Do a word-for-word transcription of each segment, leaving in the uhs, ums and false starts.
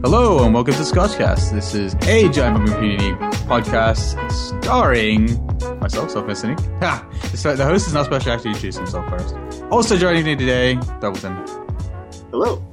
Hello and welcome to Scotchcast. This is a Giant Bomb Community podcast starring myself, Self-Missing. Ha! The host is not supposed to actually introduce himself first. Also joining me today, Doubleton. Hello.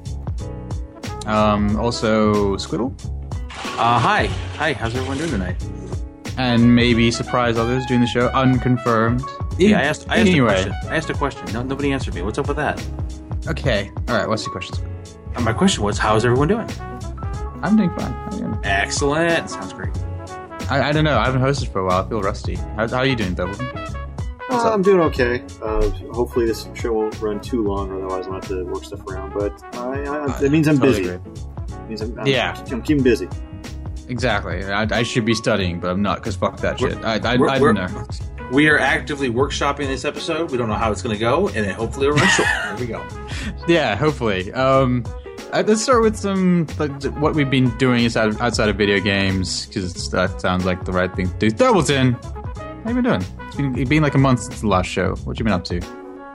Um, also, Squiddle. Uh, hi. Hi, how's everyone doing tonight? And maybe surprise others during the show, unconfirmed. Yeah, I asked, I asked anyway. a question. I asked a question. No, nobody answered me. What's up with that? Okay. Alright, what's your question? Uh, my question was, how's everyone doing? I'm doing fine. How are you doing? Excellent. Sounds great. I, I don't know. I haven't hosted for a while. I feel rusty. How, how are you doing, Doubleton? Uh, I'm doing okay. Uh, hopefully this show won't run too long, otherwise I'll have to work stuff around. But I, I, it means I'm Totally busy. agree. It means I'm, I'm, Yeah. I'm keeping busy. Exactly. I, I should be studying, but I'm not, because fuck that We're- shit. I, I, we're- I we're- don't know. We are actively workshopping this episode. We don't know how it's going to go, and then hopefully it'll run short. There we go. Yeah, hopefully. Um, uh, let's start with some like, what we've been doing outside of, outside of video games, because that sounds like the right thing to do. Doubleton, how you been doing? It's been, it's been like a month since the last show. What you been up to?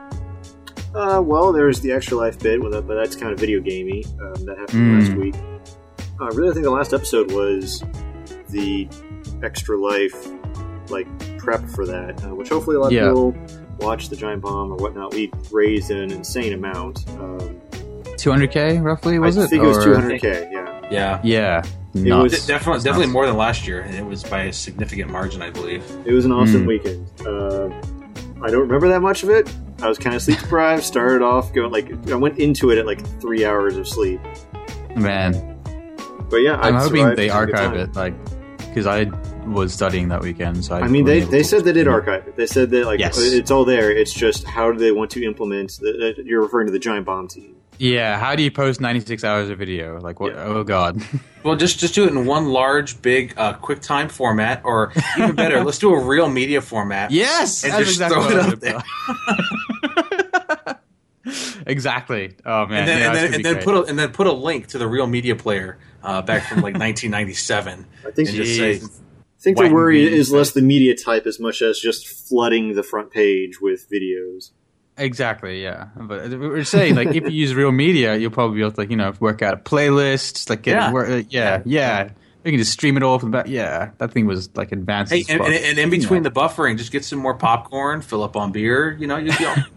Uh, well, there's the Extra Life bit, with it, but that's kind of video gamey. Um, that happened Mm. last week. I really think the last episode was the Extra Life like prep for that, uh, which hopefully a lot of Yeah. people watch the Giant Bomb or whatnot. We raised an insane amount. Um, two hundred K, roughly, was I it? think it was Or- two hundred K, yeah. Yeah. Yeah. It nuts. was- D- definitely, That's definitely nuts. more than last year, and it was by a significant margin, I believe. It was an awesome Mm. weekend. Uh, I don't remember that much of it. I was kind of sleep deprived. Started off going like I went into it at like three hours of sleep. Man, But yeah, I'm I hoping survived they and had a good archive time. it, like, because I was studying that weekend, so I, I mean, they, wasn't they able said to- they did archive it. They said that like Yes. it's all there. It's just how do they want to implement? The, you're referring to the Giant Bomb team. Yeah, how do you post ninety-six hours of video? Like, what? Yeah. Oh god. Well, just just do it in one large, big, uh, QuickTime format, or even better, let's do a real media format. Yes, And that's just exactly throw what it I out there. was Exactly. Oh man. And then, yeah, and that's then, gonna and be then great. put a and then put a link to the real media player uh, back from like nineteen ninety-seven. I think and just say, Jeez. I think White their and worry green, is right? less the media type as much as just flooding the front page with videos. Exactly, yeah. But we're saying, like, if you use real media, you'll probably be able to, like, you know, work out a playlist, like, get Yeah. it, work, uh, yeah, yeah. You can just stream it all from the back. Yeah, that thing was, like, advanced hey, as and, fuck. and, and in between the buffering, just get some more popcorn, fill up on beer. You know, you'd be all,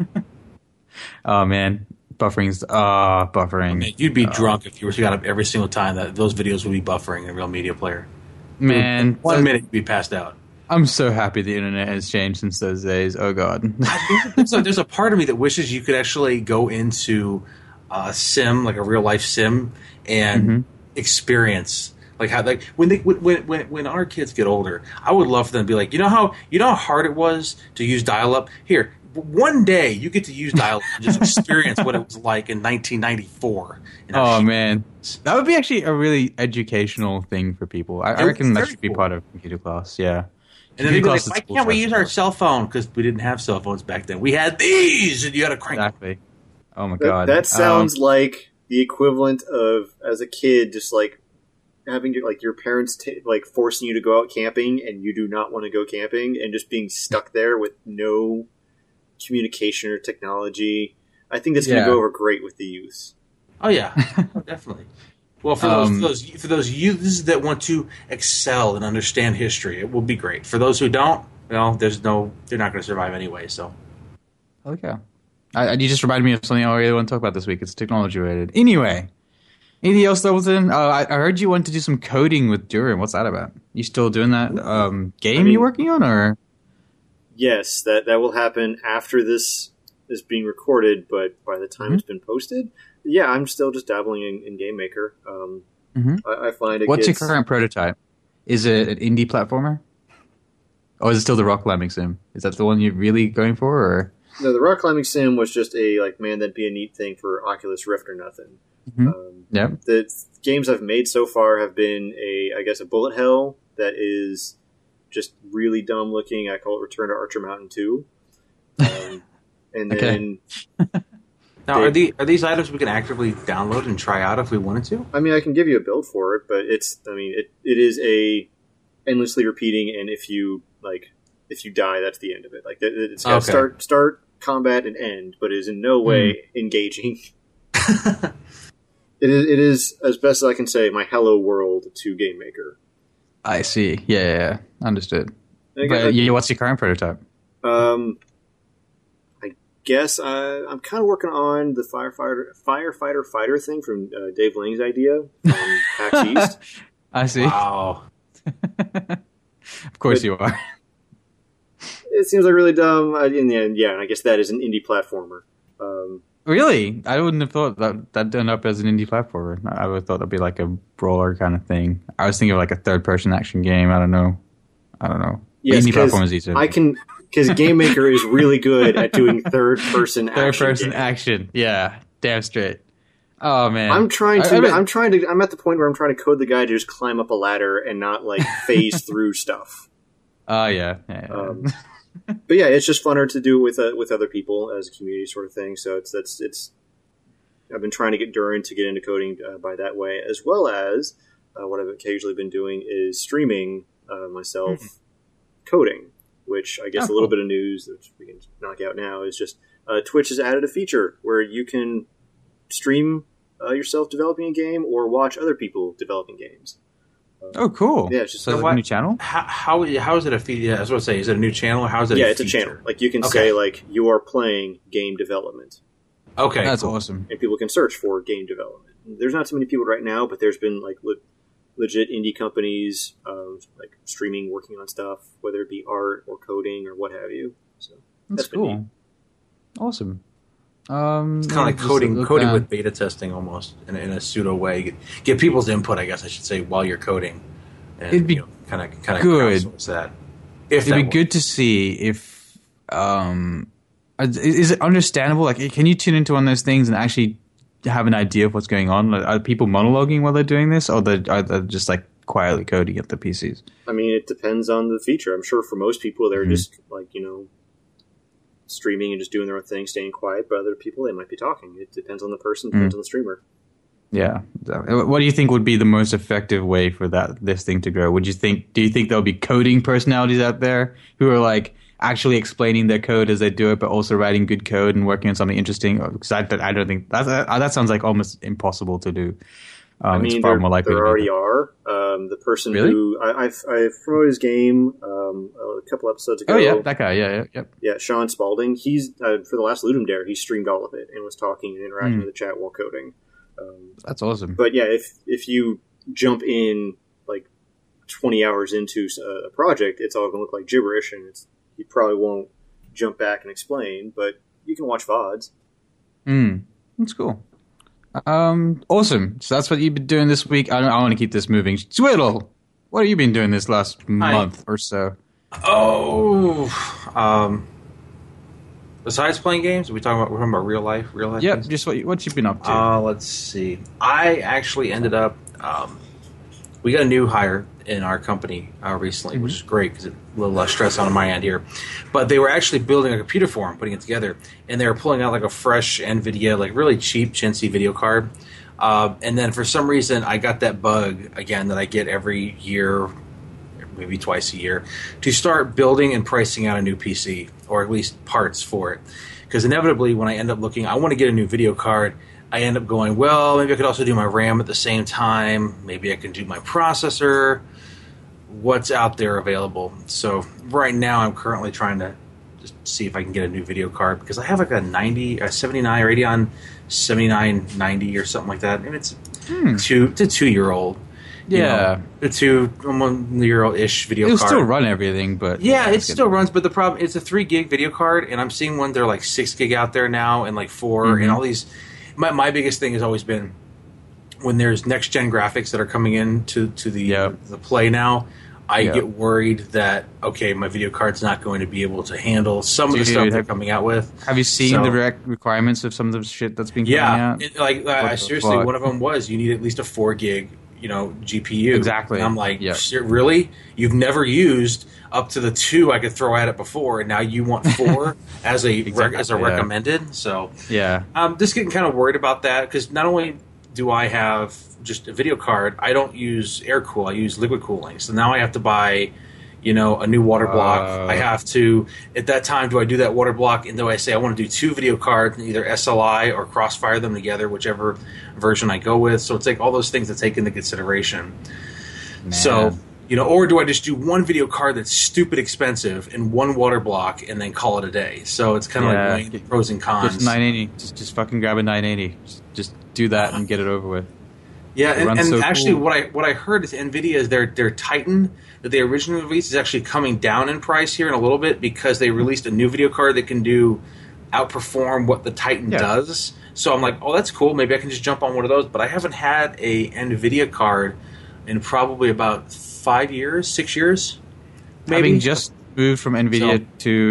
Oh, man. Buffering's, ah, buffering. man, you'd be drunk if you were got up every single time that those videos would be buffering in a real media player. Man, One so- minute you'd be passed out. I'm so happy the internet has changed since those days. Oh, God. there's, a, there's a part of me that wishes you could actually go into a sim, like a real life sim, and Mm-hmm. experience like how like when they when when when our kids get older, I would love for them to be like, you know how you know how hard it was to use dial up. Here, one day you get to use dial up and just experience what it was like in nineteen ninety-four. You know, Oh, man. That would be actually a really educational thing for people. I, I It reckon was that very should be cool. part of computer class, yeah. And then they'd be like, Computer why class at can't we school use our starts- cell phone? Because we didn't have cell phones back then. We had these, and you had to crank. Exactly. Oh, my That, God. that sounds Um, like the equivalent of as a kid, just like having to, like your parents t- like forcing you to go out camping and you do not want to go camping and just being stuck there with no communication or technology. I think that's going Yeah. to go over great with the youth. Oh yeah, oh, definitely. Well, for those, Um, for those for those youths that want to excel and understand history, it will be great. For those who don't, well, there's no, they're not going to survive anyway. So, Okay. I, I, you just reminded me of something I really want to talk about this week. It's technology related. Anyway, anything else, Doubleton? Uh, I, I heard you wanted to do some coding with Durin. What's that about? You still doing that um, game I mean- you working on, or? Yes, that that will happen after this is being recorded, but by the time Mhm. it's been posted, yeah, I'm still just dabbling in, in Game Maker. Um, Mhm. I, I find it What's gets, your current prototype? Is it an indie platformer? Or is it still the rock climbing sim? Is that the one you're really going for, or? No, the rock climbing sim was just a like, man, that'd be a neat thing for Oculus Rift or nothing. Mhm. Um, Yeah. the games I've made so far have been a, I guess, a bullet hell that is just really dumb looking. I call it Return to Archer Mountain two. Um, and Okay. then, now They- are the are these items we can actively download and try out if we wanted to? I mean, I can give you a build for it, but it's, I mean, it, it is a endlessly repeating, and if you like, if you die, that's the end of it. Like it, it's got Okay. start, start combat and end, but it is in no way engaging. It is, it is, as best as I can say, my hello world to Game Maker. I see. Yeah, yeah, yeah. Understood. And But again, yeah, what's your current prototype? um, I guess I, I'm kind of working on the firefighter firefighter fighter thing from uh, Dave Lang's idea from PAX East. I see. Wow. Of course But- you are. It seems like really dumb. Uh, In the end, yeah, and I guess that is an indie platformer. Um, Really? I wouldn't have thought that that'd end up as an indie platformer. I would have thought that'd be like a brawler kind of thing. I was thinking of like a third-person action game. I don't know. I don't know. yes, indie 'cause platform is easier. I can because Game Maker is really good at doing third-person action. Third-person games. action. Yeah, damn straight. Oh man, I'm trying I- to. I mean- I'm trying to. I'm at the point where I'm trying to code the guy to just climb up a ladder and not like phase through stuff. Oh yeah, yeah. yeah. Um, but yeah, it's just funner to do with uh, with other people as a community sort of thing. So it's that's it's. I've been trying to get Durin to get into coding uh, by that way, as well as uh, what I've occasionally been doing is streaming uh, myself Hmm. coding. Which I guess Oh, a little cool. bit of news that we can knock out now is just uh, Twitch has added a feature where you can stream uh, yourself developing a game or watch other people developing games. Oh, cool. Yeah, it's just so it's what- a new channel. How, how how is it a feed? Yeah, I was going to say, is it a new channel or how is it? Yeah, a it's a feature? channel. Like you can Okay. say like you are playing game development, Okay, That's cool. awesome. and people can search for game development. There's not so many people right now, but there's been like le- legit indie companies um, like streaming, working on stuff, whether it be art or coding or what have you. So That's that's been neat. cool. Awesome. Um, It's kind yeah, of like just coding, look coding down. with beta testing almost in a, in a pseudo way. Get, get people's input, I guess I should say, while you're coding. And, It'd be you know, kind of kind of good. crowdsource that. If It'd that be works. good to see if um, is is it understandable? Like, can you tune into one of those things and actually have an idea of what's going on? Like, are people monologuing while they're doing this, or they're, are they just like quietly coding at the P Cs? I mean, it depends on the feature. I'm sure for most people, they're Mhm. just like, you know, streaming and just doing their own thing, staying quiet. But other people, they might be talking. It depends on the person, depends on the streamer. Yeah. What do you think would be the most effective way for that this thing to grow? Would you think? Do you think there'll be coding personalities out there who are like actually explaining their code as they do it, but also writing good code and working on something interesting? Because I, I don't think that that sounds like almost impossible to do. Um, I it's mean, far there, more likely there to be already that. are. Um, the person Really? who I, I've, I've promoted his game um, a couple episodes ago. Oh yeah, that guy. Yeah, yeah, yep. Yeah, Sean Spalding. He's uh, for the last Ludum Dare. He streamed all of it and was talking and interacting Mm. with the chat while coding. Um, That's awesome. but yeah, if if you jump in like twenty hours into a, a project, it's all going to look like gibberish, and it's, you probably won't jump back and explain. But you can watch V O Ds. Mm, that's cool. Um, awesome. So that's what you've been doing this week. I, don't, I want to keep this moving. Swiddle, what have you been doing this last month or so? Oh, um, besides playing games, are we talking about we're talking about real life, real life. Yep, things? just what you, what you been up to? Uh, let's see. I actually ended up. Um, we got a new hire in our company uh, recently, Mm-hmm. which is great because a little less stress on my end here. But they were actually building a computer for him, putting it together, and they were pulling out like a fresh NVIDIA, like really cheap chintzy video card. Uh, and then for some reason, I got that bug again that I get every year, maybe twice a year, to start building and pricing out a new P C, or at least parts for it. Because inevitably, when I end up looking, I want to get a new video card. I end up going, well, maybe I could also do my RAM at the same time. Maybe I can do my processor. What's out there available? So right now, I'm currently trying to just see if I can get a new video card because I have like a ninety, a seventy-nine Radeon seventy-nine ninety or something like that, and it's Hmm. two, it's a two-year-old. you Yeah. know, a two, one year old ish video It'll card. still run everything, but Yeah, it it's still runs, but the problem it's a three gig video card, and I'm seeing one they're like six gig out there now, and like 4 Mhm. and all these. My my biggest thing has always been when there's next gen graphics that are coming in to to the Yeah. the play now. I Yeah. get worried that okay, my video card's not going to be able to handle some of the Dude, stuff they're have- coming out with. Have you seen So- the rec- requirements of some of the shit that's been coming Yeah, out? it, like I, What I the seriously, fuck? one of them was you need at least a four gig, you know, G P U. Exactly. And I'm like, Yeah. "Ser- really? You've never used up to the two I could throw at it before, and now you want four as a rec- Exactly, as a yeah. recommended? So Yeah. I'm just getting kind of worried about that because not only do I have just a video card, I don't use air cool. I use liquid cooling. So now I have to buy, you know, a new water block. Uh, I have to, at that time, do I do that water block? And do I say I want to do two video cards, either S L I or Crossfire them together, whichever version I go with? So it's like all those things to take into consideration. Man. So, you know, or do I just do one video card that's stupid expensive and one water block and then call it a day? So it's kind of Yeah. like weighing the pros and cons. Just nine eighty. Just, just fucking grab a nine eighty. Just, just do that and get it over with. Yeah, It and, runs and so actually, cool. what I what I heard is NVIDIA is their their Titan that they originally released is actually coming down in price here in a little bit because they released a new video card that can do outperform what the Titan Yeah. does. So I'm like, oh, that's cool. Maybe I can just jump on one of those. But I haven't had a NVIDIA card in probably about five years, six years, maybe. Having just moved from NVIDIA So-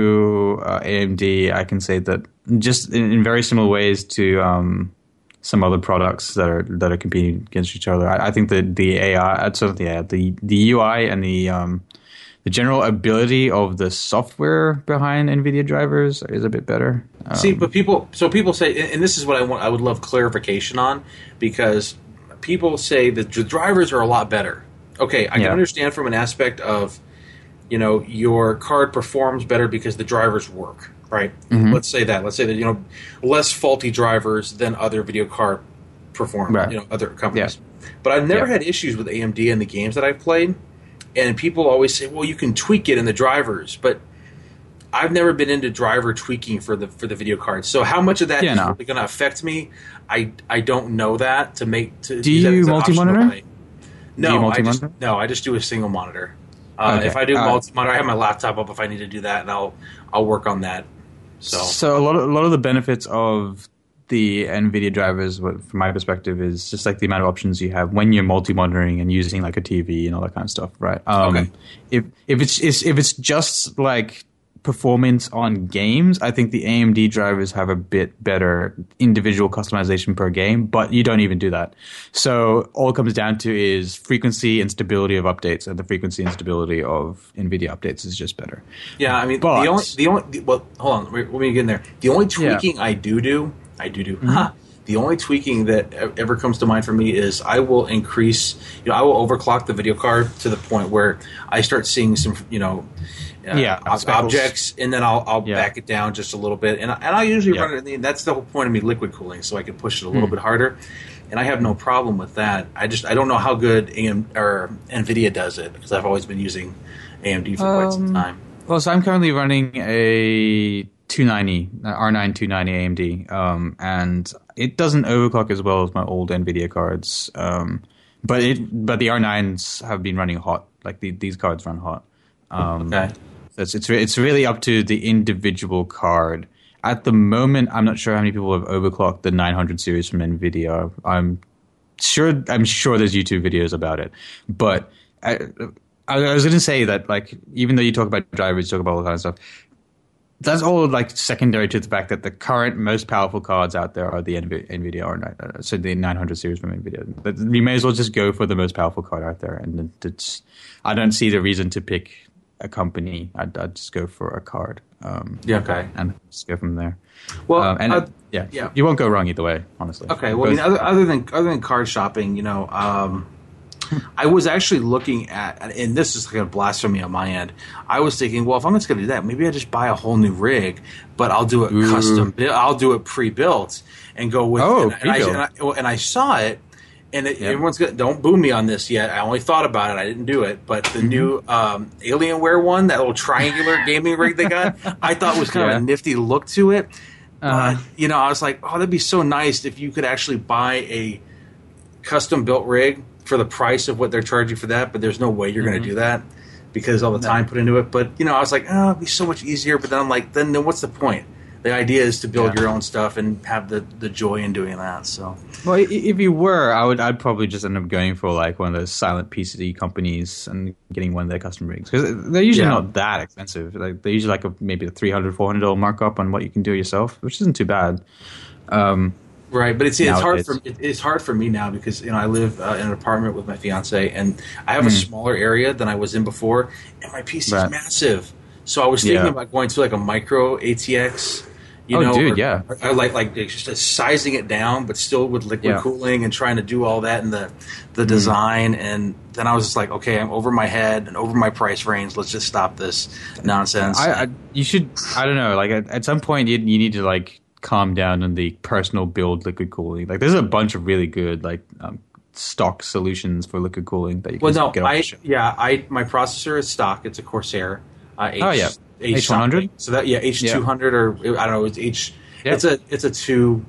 to uh, A M D, I can say that just in, in very similar ways to um, some other products that are that are competing against each other. I, I think that the A I, uh, sort of the A I, the the U I and the um, the general ability of the software behind NVIDIA drivers is a bit better. Um, See, but people, so people say, and and this is what I want. I would love clarification on because people say that the drivers are a lot better. Okay, I Yeah. can understand from an aspect of, you know, your card performs better because the drivers work, right? Mhm. Let's say that. Let's say that, you know, less faulty drivers than other video card perform, Right. you know, other companies. But I've never Yeah. had issues with A M D in the games that I've played. And people always say, well, you can tweak it in the drivers, but I've never been into driver tweaking for the for the video cards. So how much of that Yeah, is no. really going to affect me? I I don't know that to make. To, Do use that you as an optional multi-monitor? way. you No, I just multi-monitor? no, I just do a single monitor. Uh, Okay. If I do Uh, multi-monitor, I have my laptop up if I need to do that, and I'll I'll work on that. So, So a lot of a lot of the benefits of the NVIDIA drivers, what- from my perspective, is just like the amount of options you have when you're multi-monitoring and using like a T V and all that kind of stuff, right? Um, Okay. If if it's is- if it's just like performance on games, I think the A M D drivers have a bit better individual customization per game, but you don't even do that. So all it comes down to is frequency and stability of updates, and the frequency and stability of NVIDIA updates is just better. yeah, I mean, But- the only the only the, well, hold on, let me get in there. The only Yeah. tweaking I do do, I do do. Mm-hmm. Huh, the only tweaking that e- ever comes to mind for me is I will increase, you know, I will overclock the video card to the point where I start seeing some, you know, uh, Yeah, ob- speckles. objects, and then I'll I'll Yeah. back it down just a little bit, and I, and I usually Yeah. run it. That's the whole point of me liquid cooling, so I can push it a little Hmm. bit harder, and I have no problem with that. I just I don't know how good A M or NVIDIA does it because I've always been using A M D for quite some Um, time. Well, so I'm currently running a two ninety, uh, R nine two ninety A M D, um, and it doesn't overclock as well as my old NVIDIA cards. Um, but it, but the R nines have been running hot. Like the, these cards run hot. Um, Okay. so it's it's re- it's really up to the individual card. At the moment, I'm not sure how many people have overclocked the nine hundred series from NVIDIA. I'm sure I'm sure there's YouTube videos about it, but I, I was going to say that like even though you talk about drivers, you talk about all that kind of stuff. That's all like secondary to the fact that the current most powerful cards out there are the NV- NVIDIA or uh, so the nine hundred series from NVIDIA. But you may as well just go for the most powerful card out there, and it's. I don't see the reason to pick a company. I'd, I'd just go for a card. Um, Yeah, okay. and just go from there. Well, um, and uh, it- yeah, yeah. you won't go wrong either way, honestly. Okay, well, I mean, Both- other, other than other than card shopping, you know, um, I was actually looking at, and this is like a blasphemy on my end. I was thinking, well, if I'm just going to do that, maybe I just buy a whole new rig, but I'll do it Ooh. custom. bu- I'll do it pre-built and go with. Oh, and, and, I, pre-built. and, I, well, and I saw it, and it, Yep. everyone's going don't boo me on this yet. I only thought about it. I didn't do it, but Mm-hmm. the new um, Alienware one, that little triangular gaming rig they got, I thought was kind Yeah. of a nifty look to it. Uh-huh. But, you know, I was like, oh, that'd be so nice if you could actually buy a custom built rig for the price of what they're charging for that, but there's no way you're Mm-hmm. going to do that because all the time put into it. But, you know, I was like, oh, it'd be so much easier. But then I'm like, then, then what's the point? The idea is to build Yeah. your own stuff and have the, the joy in doing that. So, Well, i- if you were, I would. I'd probably just end up going for like one of those silent P C companies and getting one of their custom rigs because they're usually Yeah. not that expensive. Like they're usually like a, maybe a three hundred, four hundred dollar markup on what you can do yourself, which isn't too bad. Um, right, but it's it's hard Nowadays. for it, it's hard for me now because you know I live uh, in an apartment with my fiance and I have a smaller area than I was in before, and my P C is Hmm. Right. massive. So I was thinking Yeah. about going to like a micro A T X, You oh, know, dude, or, yeah. or, or like like just sizing it down, but still with liquid Yeah. cooling and trying to do all that in the the mm. design. And then I was just like, okay, I'm over my head and over my price range. Let's just stop this nonsense. I, I you should. I don't know. Like at, at some point, you you need to like calm down on the personal build liquid cooling. Like there's a bunch of really good like um, stock solutions for liquid cooling that you can well, no, get off I the shelf. yeah, I my processor is stock. It's a Corsair. Uh, H, oh yeah, H one hundred. So that yeah, H two hundred yeah. or I don't know. It's H. Yeah. It's a it's a two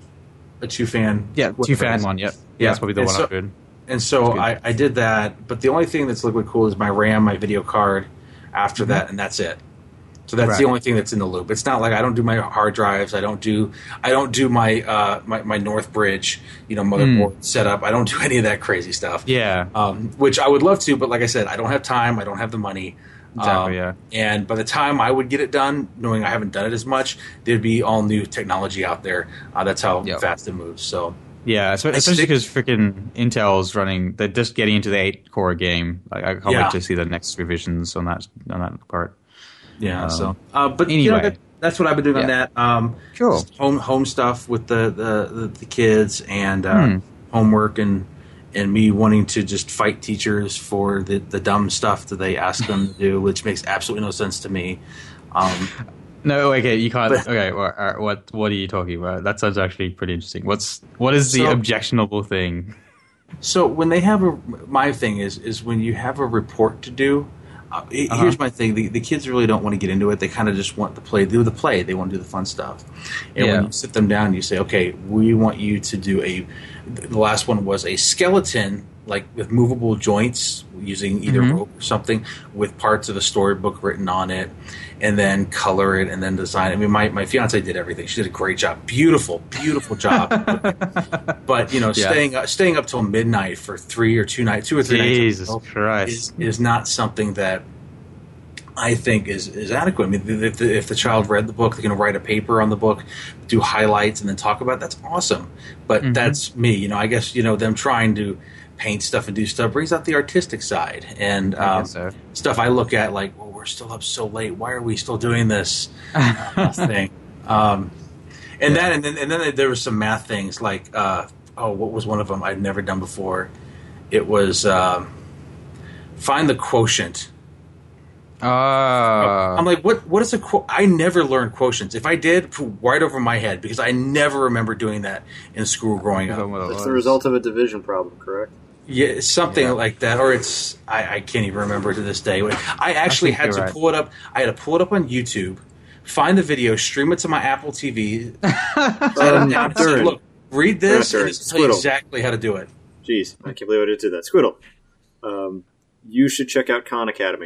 a two fan. Yeah, two fan one. Yep. Yeah, that's probably the and one hundred. So, and so I, I did that, but the only thing that's liquid cool is my RAM, my video card. After mm-hmm. that, and that's it. So that's right. the only thing that's in the loop. It's not like I don't do my hard drives. I don't do I don't do my uh, my, my Northbridge, you know, motherboard mm. setup. I don't do any of that crazy stuff. Yeah, um, which I would love to, but like I said, I don't have time. I don't have the money. Exactly. Um, yeah. And by the time I would get it done, knowing I haven't done it as much, there'd be all new technology out there. Uh, that's how yep. fast it moves. So. Yeah, especially because freaking Intel's running. They're just getting into the eight core game. Like, I can't yeah. wait to see the next revisions on that on that part. Yeah. Um, so, uh, but anyway, you know, that, that's what I've been doing yeah. on that. Um, cool. Home home stuff with the the, the, the kids and uh, hmm. homework and and me wanting to just fight teachers for the the dumb stuff that they ask them to do, which makes absolutely no sense to me. Um, No, okay, you can't. But, okay, what, what what are you talking about? That sounds actually pretty interesting. What's what is the so, objectionable thing? So when they have a, my thing is is when you have a report to do. Uh, uh-huh. Here's my thing: the, the kids really don't want to get into it. They kind of just want to play, do the play. They want to do the fun stuff. And yeah. when you sit them down, and you say, "Okay, we want you to do a." The last one was a skeleton, like with movable joints, using either mm-hmm. rope or something, with parts of the storybook written on it, and then color it and then design it. I mean, my, my fiance did everything. She did a great job. Beautiful, beautiful job. But, you know, yeah. staying uh, staying up till midnight for three or two nights, two or three Jesus nights Christ. Is, is not something that I think is, is adequate. I mean, if the, if the child read the book, they can write a paper on the book, do highlights, and then talk about it. That's awesome. But mm-hmm. that's me. You know, I guess, you know, them trying to paint stuff and do stuff brings out the artistic side. And um, so. stuff I look at like, well, we're still up so late. Why are we still doing this uh, thing? Um, and, yeah. then, and then and then there was some math things like, uh, oh, what was one of them I'd never done before? It was um, find the quotient. Uh, I'm like, what? What is a quote? I never learned quotients. If I did, right over my head because I never remember doing that in school growing up. It's the result of a division problem, correct? Yeah, something yeah. like that, or it's I, I can't even remember to this day. I actually I had to right. pull it up. I had to pull it up on YouTube, find the video, stream it to my Apple T V, set it down, and say, look, read this, and tell you exactly how to do it. Jeez, I can't believe I did do that. Squiddle, um, you should check out Khan Academy.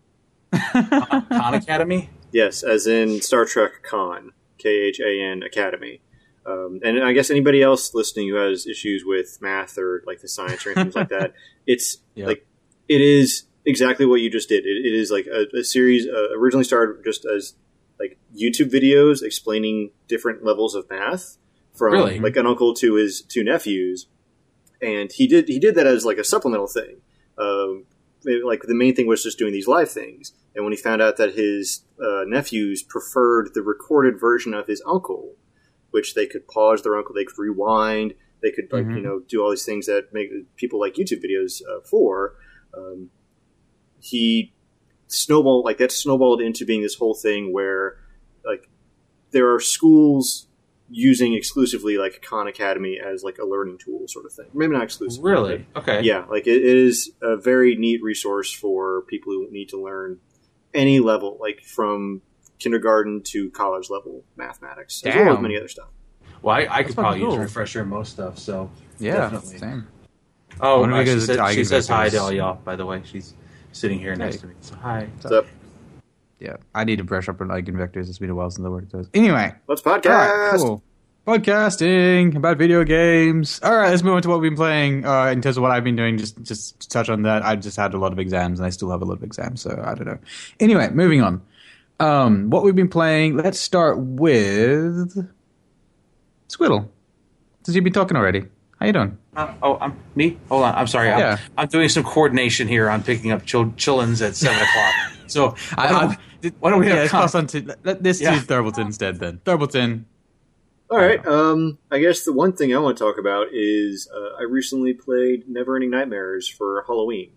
Khan Academy? Yes, as in Star Trek Khan, K H A N Academy. Um, and I guess anybody else listening who has issues with math or like the science or anything like that, it's yep. like it is exactly what you just did. It, it is like a, a series uh, originally started just as like YouTube videos explaining different levels of math from really? like an uncle to his two nephews, and he did he did that as like a supplemental thing. Um, it, like the main thing was just doing these live things. And when he found out that his uh, nephews preferred the recorded version of his uncle, which they could pause their uncle, they could rewind, they could like mm-hmm. you know do all these things that make people like YouTube videos uh, for. Um, he snowballed like that snowballed into being this whole thing where like there are schools using exclusively like Khan Academy as like a learning tool sort of thing. Maybe not exclusively. Really? Okay. Yeah, like it, it is a very neat resource for people who need to learn any level, like from kindergarten to college level mathematics, Damn. as well as many other stuff. Well, I, I could probably cool. use a refresher in most stuff, so yeah, definitely. Same. Oh, uh, she, said, she says hi to all y'all, by the way. She's sitting here next hey. to me, so hi. What's up? Yeah, I need to brush up on eigenvectors. It's been a while since I worked those. Anyway. Let's podcast! Right, cool. Podcasting about video games. All right, let's move on to what we've been playing. Uh, in terms of what I've been doing, just just to touch on that. I just had a lot of exams, and I still have a lot of exams, so I don't know. Anyway, moving on. Um, what we've been playing. Let's start with Squiddle. Since you've been talking already, how you doing? Uh, oh, I'm me. Hold on, I'm sorry. I'm, yeah. I'm doing some coordination here on picking up chill, chillins at seven o'clock. So I, I, Why don't we have yeah, let's con- pass on to let, let this Yeah. to Thurbleton instead. Then Thurbleton. All right. Um, I guess the one thing I want to talk about is uh, I recently played Neverending Nightmares for Halloween.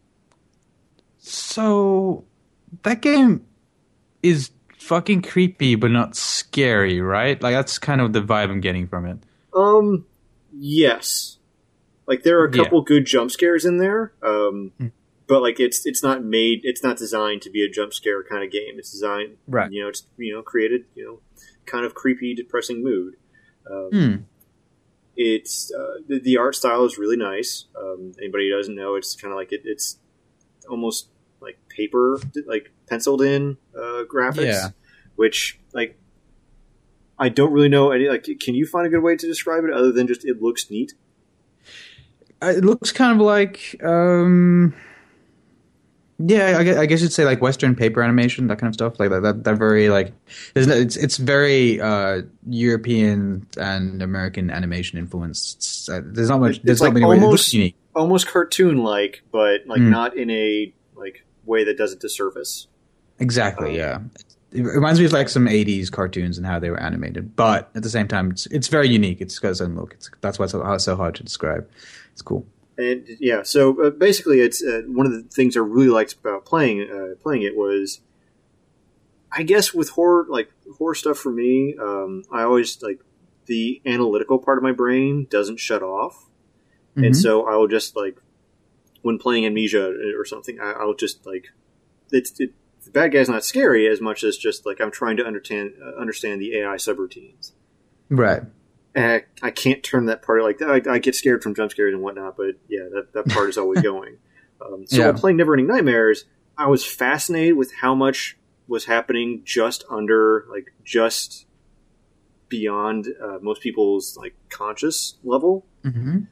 So that game is fucking creepy, but not scary, right? Like that's kind of the vibe I'm getting from it. Um, yes. Like there are a Yeah. couple good jump scares in there. Um, Mm. but like it's it's not made it's not designed to be a jump scare kind of game. It's designed, Right. You know, it's you know created you know kind of creepy, depressing mood. Um, Hmm. It's uh, the, the art style is really nice. Um, anybody who doesn't know, it's kind of like it, it's almost like paper, like penciled in uh, graphics. Yeah. Which like I don't really know any. Like, can you find a good way to describe it other than just it looks neat? Uh, It looks kind of like, um, yeah, I guess, I guess you'd say like Western paper animation, that kind of stuff, like that. That, that very like, there's no, it's it's very uh, European and American animation influenced. It's, uh, there's not much. It's There's like not many ways. It looks almost- unique. Almost cartoon like, but like Mm. not in a like way that does it disservice. Exactly. Um, Yeah. It reminds me of like some eighties cartoons and how they were animated, but at the same time, it's, it's very unique. It's got its own look. It's that's why it's so, it's so hard to describe. It's cool. And yeah, so uh, basically, it's uh, one of the things I really liked about playing uh, playing it was, I guess with horror like horror stuff for me, um, I always like the analytical part of my brain doesn't shut off, Mhm. and so I will just like when playing Amnesia or something, I, I'll just like it's it, the bad guy's not scary as much as just like I'm trying to understand uh, understand the A I subroutines. Right. And I, I can't turn that part like I, I get scared from jump scares and whatnot, but yeah, that, that part is always going. Um, so Yeah. while playing Neverending Nightmares, I was fascinated with how much was happening just under, like, just beyond uh, most people's like conscious level. Mm-hmm.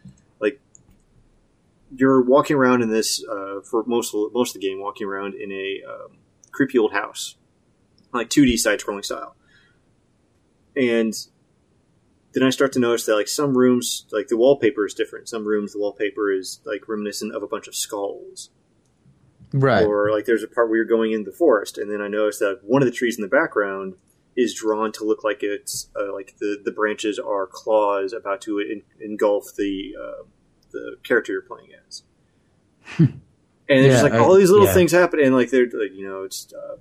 You're walking around in this uh, for most of, most of the game, walking around in a um, creepy old house, like two D side scrolling style, and then I start to notice that like some rooms, like the wallpaper is different. Some rooms, the wallpaper is like reminiscent of a bunch of skulls. Right. Or like there's a part where you're going in the forest, and then I noticed that one of the trees in the background is drawn to look like it's uh, like the, the branches are claws about to en- engulf the uh, the character you're playing as. And it's Yeah, just like I- all these little yeah. things happen, and like they're like you know it's. Uh,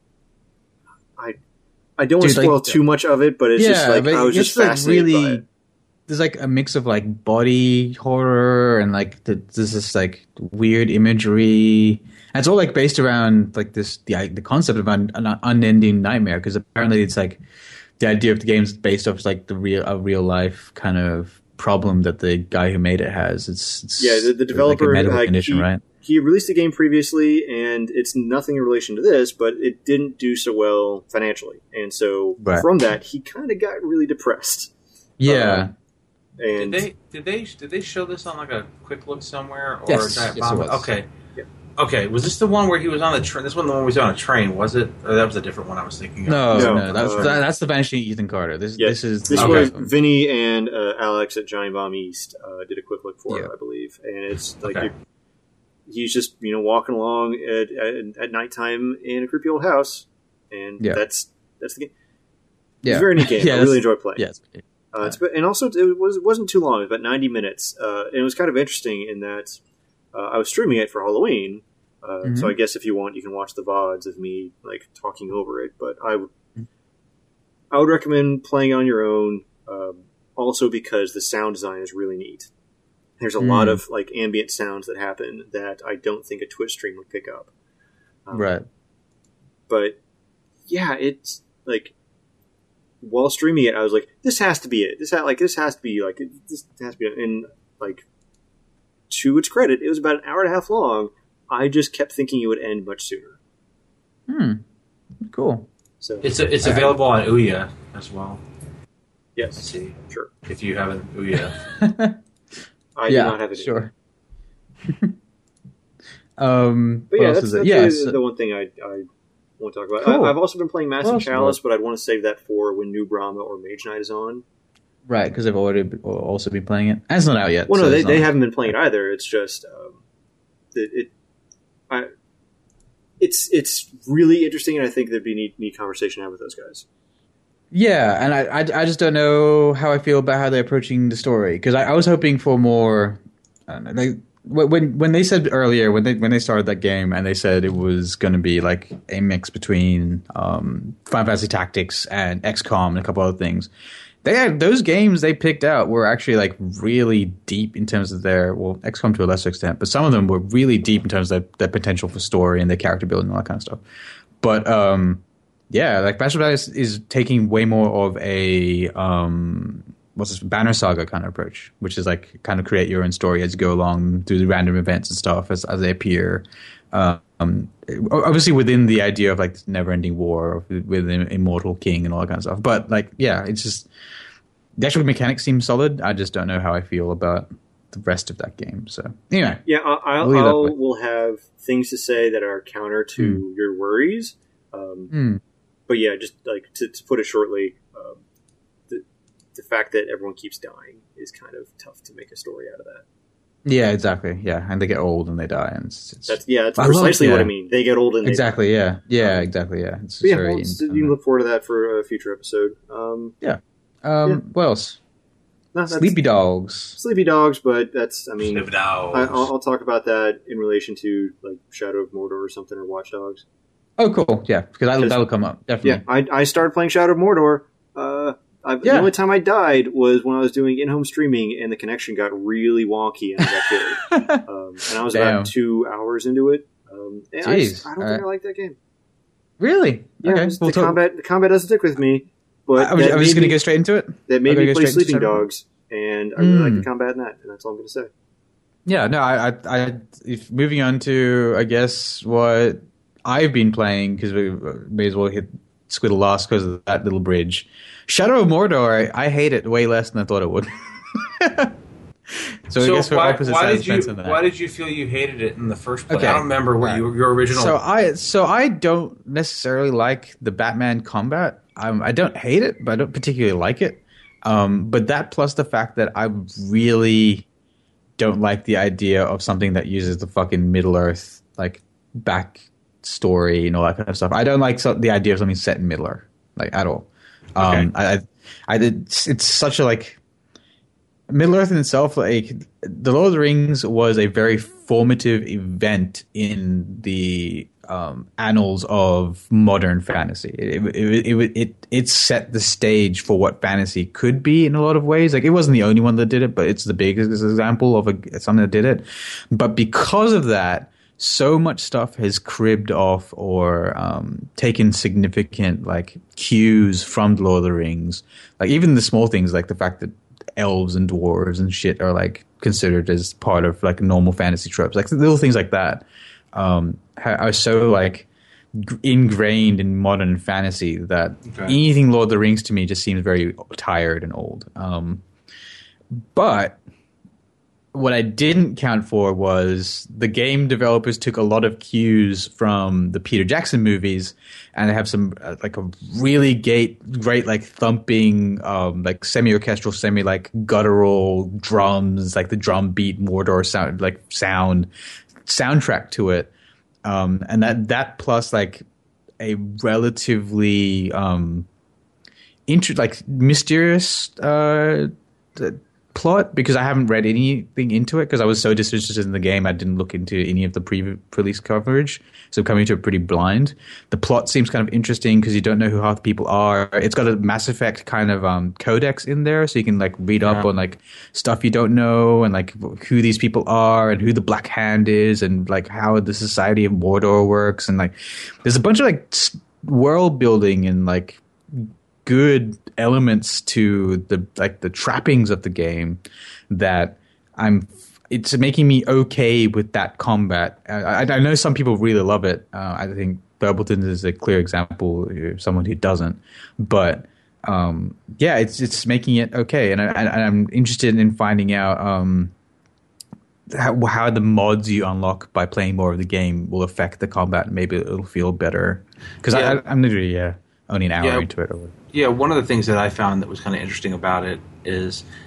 I I don't want to Dude, spoil like- too much of it, but it's yeah, just like but I was it's just like fascinated really. by it. There's like a mix of like body horror and like the, there's this like weird imagery. And it's all like based around like this the the concept of an, an unending nightmare, because apparently it's like the idea of the game's based off like the real a real life kind of problem that the guy who made it has. It's, it's Yeah, the, the developer like a medical like, condition, he, right? he released the game previously, and it's nothing in relation to this, but it didn't do so well financially, and so Right. from that, he kind of got really depressed. Yeah. And Did they did they did they show this on like a quick look somewhere or Yes, Giant yes, it Bomb? was. Okay. Yeah. Okay, was this the one where he was on the train? This one the one where he was on a train, was it? Or that was a different one I was thinking of. No, No, no, that's uh, that, that's the Vanishing Ethan Carter. This yeah, this is this Okay. was Vinny and uh, Alex at Giant Bomb East uh, did a quick look for Yeah. it, I believe, and it's like Okay. you're- he's just you know walking along at, at, at nighttime in a creepy old house, and Yeah. that's that's the game. yeah. It's a very neat game. Yeah, I that's- really enjoyed playing. Yes. Uh, it's, and also, it was it wasn't too long. It was about ninety minutes, uh, and it was kind of interesting in that uh, I was streaming it for Halloween. Uh, Mhm. So I guess if you want, you can watch the V O Ds of me like talking over it. But I would I would recommend playing on your own, um, also because the sound design is really neat. There's a Mm. lot of like ambient sounds that happen that I don't think a Twitch stream would pick up. Um, Right. But yeah, it's like while streaming it, I was like, "This has to be it. This ha- like this has to be like it, this has to be." It. And like to its credit, it was about an hour and a half long. I just kept thinking it would end much sooner. Hmm. Cool. So It's a, it's available on Ouya as well. Let's yes, see sure. if you have an Ouya. I yeah, do not have it. sure. um, But what yeah, else that's, is that's it? Yeah, really so- the one thing I, I want to talk about. Cool. I, I've also been playing Massive else Chalice, was- but I'd want to save that for when New Brahma or Mage Knight is on. right, because I've already be- also been playing it. And it's not out yet. Well, no, so they, it's they not- haven't been playing it either. It's just um, it, it. I it's it's really interesting, and I think there'd be a neat, neat conversation to have with those guys. Yeah, and I, I, I just don't know how I feel about how they're approaching the story, because I, I was hoping for more. I don't know, like when when they said earlier when they when they started that game and they said it was going to be like a mix between um, Final Fantasy Tactics and X COM and a couple other things. They had those games they picked out were actually like really deep in terms of their well X COM to a lesser extent, but some of them were really deep in terms of their, their potential for story and their character building and all that kind of stuff. But um, yeah, like Battle Royale is, is taking way more of a um, what's this Banner Saga kind of approach, which is like kind of create your own story as you go along through the random events and stuff as as they appear. Um, obviously within the idea of like this never-ending war with an immortal king and all that kind of stuff. But like, yeah, it's just the actual mechanics seem solid. I just don't know how I feel about the rest of that game. So anyway, yeah, I'll, we'll I'll will have things to say that are counter to Mm. your worries. Um, Mm. But yeah, just like to, to put it shortly, um, the the fact that everyone keeps dying is kind of tough to make a story out of that. Yeah, exactly. Yeah, and they get old and they die, and it's, it's That's yeah, that's I love- precisely what yeah. I mean. They get old and they exactly. Yeah, yeah, exactly. Yeah, it's But yeah, very. well, it's- you can look forward to that for a future episode. Um, um, yeah. What else? no, that's Sleepy Dogs. Sleepy Dogs, but that's I mean, Sleepy Dogs. I, I'll, I'll talk about that in relation to like Shadow of Mordor or something or Watch Dogs. Oh, cool. Yeah, because that'll, Because- that'll come up definitely. Yeah, I, I started playing Shadow of Mordor. Uh, I, The Yeah. only time I died was when I was doing in-home streaming, and the connection got really wonky, and I got killed. um, and I was Damn. about two hours into it. Um, and I, just, Jeez. I don't All think right. I like that game. Really? Yeah, okay. just We'll the talk- combat the combat doesn't stick with me. But I was, that I was just made going to me- go straight into it. That made Okay, me go play straight into Sleeping Shadow. Dogs, and I really like Mm. the combat in that, and that's all I'm going to say. Yeah, no, I, I, I if moving on to, I guess, what I've been playing, because we may as well hit Squiddle Lost because of that little bridge. Shadow of Mordor, I, I hate it way less than I thought it would. so, I guess we're why, opposite why sides did you of the fence on that. why did you feel you hated it in the first place? Okay. I don't remember what Right. you, your original. So I so I don't necessarily like the Batman combat. Um, I don't hate it, but I don't particularly like it. Um, but that plus the fact that I really don't like the idea of something that uses the fucking Middle Earth like back story and all that kind of stuff. I don't like so, the idea of something set in Middle Earth like at all. Um, I, I, I it's, it's such a like Middle Earth in itself. Like the Lord of the Rings was a very formative event in the um, annals of modern fantasy. It it, it it it it set the stage for what fantasy could be in a lot of ways. Like it wasn't the only one that did it, but it's the biggest example of a, something that did it. But because of that, so much stuff has cribbed off or um, taken significant like cues from the Lord of the Rings. Like even the small things, like the fact that elves and dwarves and shit are like considered as part of like normal fantasy tropes. Like little things like that um, are so like ingrained in modern fantasy that Okay. anything Lord of the Rings to me just seems very tired and old. Um, but what I didn't count for was the game developers took a lot of cues from the Peter Jackson movies, and they have some uh, like a really great, great like thumping, um, like semi-orchestral, semi like guttural drums, like the drum beat Mordor sound, like sound soundtrack to it, um, and that that plus like a relatively um, inter- like mysterious. Uh, th- plot, because I haven't read anything into it because I was so disinterested in the game I didn't look into any of the pre-release coverage, so coming to it pretty blind. The plot seems kind of interesting because you don't know who half the people are. It's got a Mass Effect kind of um, codex in there, so you can like read up Yeah. on like stuff you don't know and like who these people are and who the Black Hand is and like how the Society of Mordor works, and like there's a bunch of like s- world building and like good elements to the like the trappings of the game that I'm it's making me okay with that combat. I, I know some people really love it. Uh, I think Burbleton is a clear example of someone who doesn't, but um, yeah, it's it's making it okay, and, I, and I'm interested in finding out um, how, how the mods you unlock by playing more of the game will affect the combat. Maybe it'll feel better because Yeah. I'm literally yeah only an hour Yeah. into it. Or, Yeah, one of the things that I found that was kind of interesting about it is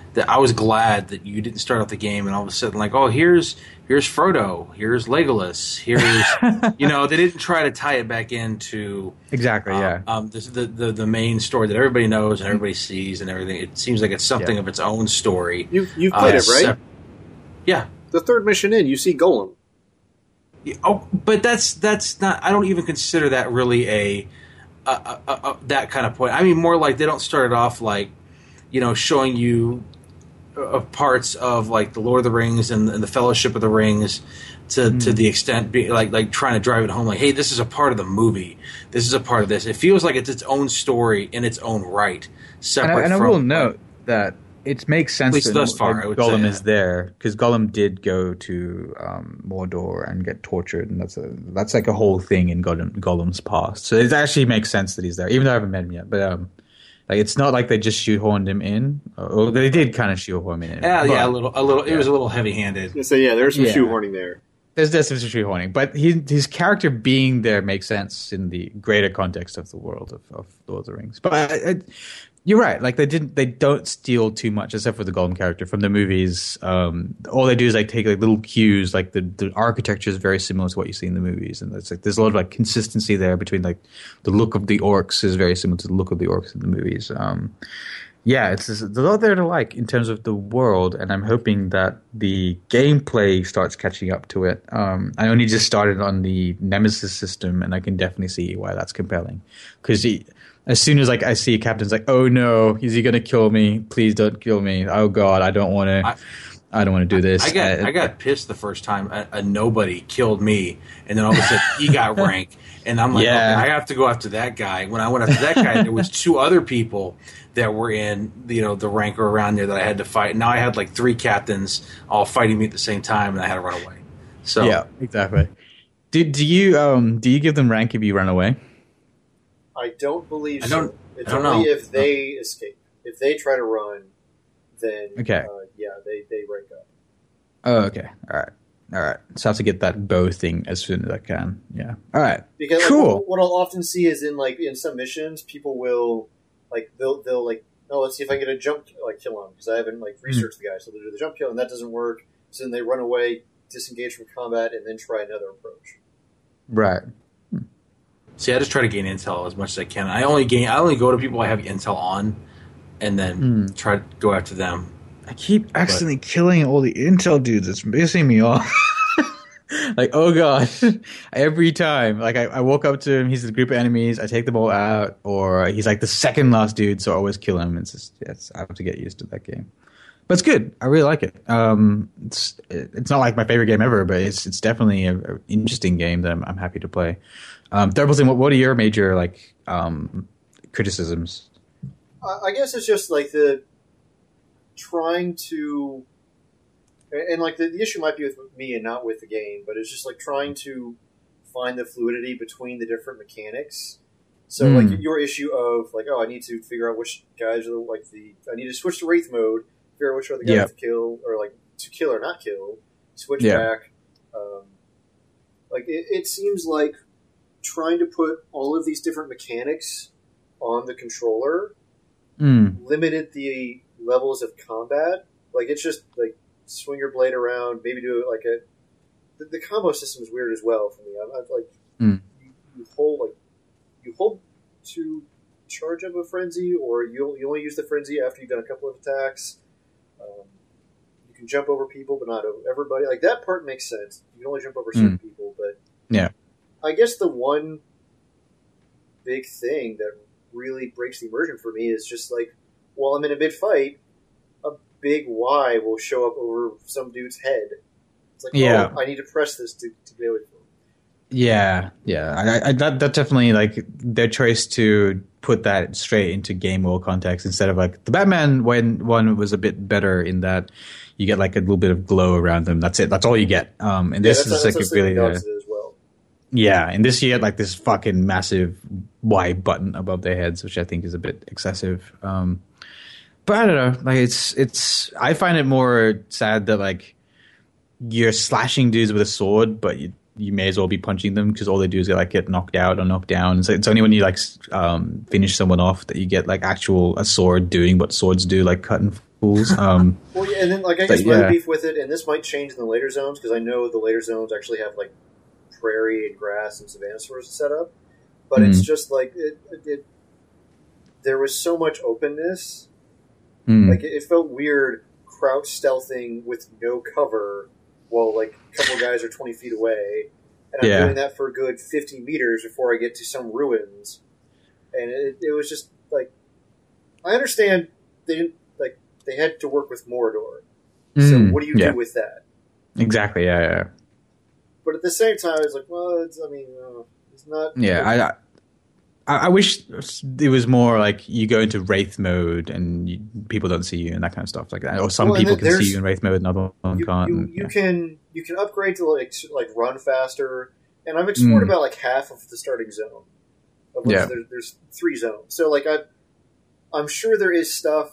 that I was glad that you didn't start off the game and all of a sudden like, oh, here's here's Frodo, here's Legolas, here's you know, they didn't try to tie it back into exactly, um, yeah, um, this, the the the main story that everybody knows and everybody sees and everything. It seems like it's something yeah. of its own story. You you've played uh, it, right? sep- yeah. The third mission in, you see Golem. Yeah, oh, but that's that's not. I don't even consider that really a, a, a, a, a that kind of point. I mean, more like they don't start it off like, you know, showing you uh, parts of like the Lord of the Rings and, and the Fellowship of the Rings to mm. to the extent be, like like trying to drive it home. Like, hey, this is a part of the movie. This is a part of this. It feels like it's its own story in its own right. Separate. And I, and from, I will note that. It makes sense At least that, thus far, that I would Gollum say, is there because Gollum did go to um, Mordor and get tortured, and that's a that's like a whole thing in Gollum, Gollum's past. So it actually makes sense that he's there, even though I haven't met him yet. But um, like it's not like they just shoehorned him in, or they did kind of shoehorn him in. Yeah, but, yeah, a little, a little. Yeah. It was a little heavy-handed. So yeah, there's some Yeah. shoehorning there. There's there's some shoehorning, but he, his character being there makes sense in the greater context of the world of, of Lord of the Rings. But I, I, you're right. Like they didn't, they don't steal too much, except for the Gollum character from the movies. Um, all they do is like take like little cues. Like the, the architecture is very similar to what you see in the movies, and it's like there's a lot of like consistency there between like the look of the orcs is very similar to the look of the orcs in the movies. Um, yeah, it's there's a lot there to like in terms of the world, and I'm hoping that the gameplay starts catching up to it. Um, I only just started on the Nemesis system, and I can definitely see why that's compelling because as soon as like I see a captain's like, oh no, is he gonna kill me? Please don't kill me. Oh god, I don't want to. I, I don't want to do this. I got I, I got pissed the first time a, a nobody killed me, and then all of a sudden he got rank, and I'm like, Yeah. okay, I have to go after that guy. When I went after that guy, there was two other people that were in you know the rank or around there that I had to fight. Now I had like three captains all fighting me at the same time, and I had to run away. So yeah, exactly. Do do you um do you give them rank if you run away? I don't believe I don't- so. It's I don't only know. if they escape. If they try to run, then Okay. uh, yeah, they, they rank up. Oh, okay. All right. All right. So I have to get that bow thing as soon as I can. Yeah. All right. Because like, Cool. what, what I'll often see is in like in some missions, people will like they'll they'll like oh let's see if I can get a jump like kill on because I haven't like researched the guy, so they'll do the jump kill and that doesn't work. So then they run away, disengage from combat, and then try another approach. Right. see, I just try to gain intel as much as I can. I only gain, I only go to people I have intel on, and then Mm. try to go after them. I keep accidentally killing all the intel dudes. It's pissing me off. Like, oh god, every time. Like, I, I walk up to him, he's a group of enemies, I take them all out, or he's like the second last dude, so I always kill him. It's just, yeah, it's, I have to get used to that game. But it's good. I really like it. Um, it's it's not like my favorite game ever, but it's it's definitely an interesting game that I'm, I'm happy to play. Um, Thurbleton, what, what are your major like um, criticisms? I I guess it's just like the trying to, and like the, the issue might be with me and not with the game, but it's just like trying to find the fluidity between the different mechanics. So Mm. like your issue of like, oh, I need to figure out which guys are like the, I need to switch to Wraith mode, figure out which are the guys Yeah. to kill, or like to kill or not kill, switch Yeah. back. Um, like it, it seems like trying to put all of these different mechanics on the controller Mm. limited the levels of combat. Like it's just like swing your blade around, maybe do like a. The, the combo system is weird as well for me. I'm, I'm like Mm. you, you hold like you hold to charge up a frenzy, or you you only use the frenzy after you've done a couple of attacks. Um, you can jump over people, but not over everybody. Like that part makes sense. You can only jump over certain people, but Yeah. I guess the one big thing that really breaks the immersion for me is just like, while I'm in a mid fight, a big Y will show up over some dude's head. It's like, Yeah. oh, I need to press this to, to get away from him. Yeah, yeah. I, I, that that definitely like their choice to put that straight into game world context instead of like the Batman when one was a bit better in that you get like a little bit of glow around them. That's it. That's all you get. Um, and Yeah, this that's, is that's like what a really Sleeping uh, Dogs did as well. yeah. And this you get like this fucking massive Y button above their heads, which I think is a bit excessive. Um, but I don't know. Like it's it's. I find it more sad that like you're slashing dudes with a sword, but you. You may as well be punching them because all they do is get, like get knocked out or knocked down. So it's only when you like um, finish someone off that you get like actual a sword doing what swords do, like cut and pools. Um, well, yeah, and then like I guess but, my yeah. beef with it, and this might change in the later zones because I know the later zones actually have like prairie and grass and savanna sources set up, but Mm. it's just like it, it, it. There was so much openness, mm, like it, it felt weird crouch stealthing with no cover while like a couple of guys are twenty feet away, and I'm Yeah. doing that for a good fifty meters before I get to some ruins, and it, it was just like I understand they didn't like they had to work with Mordor, so mm, what do you yeah. do with that? exactly. Yeah, yeah, But at the same time, it's like, well, it's, I mean, uh, it's not. yeah. I, I I wish it was more like you go into Wraith mode and you, people don't see you and that kind of stuff like that, or some Well, and people then can see there's- you in Wraith mode, and other one you, can't. you, and, you yeah. can you can upgrade to like s- like run faster, and I've explored Mm. about like half of the starting zone. Of which Yeah. there, there's three zones, so like I, I'm sure there is stuff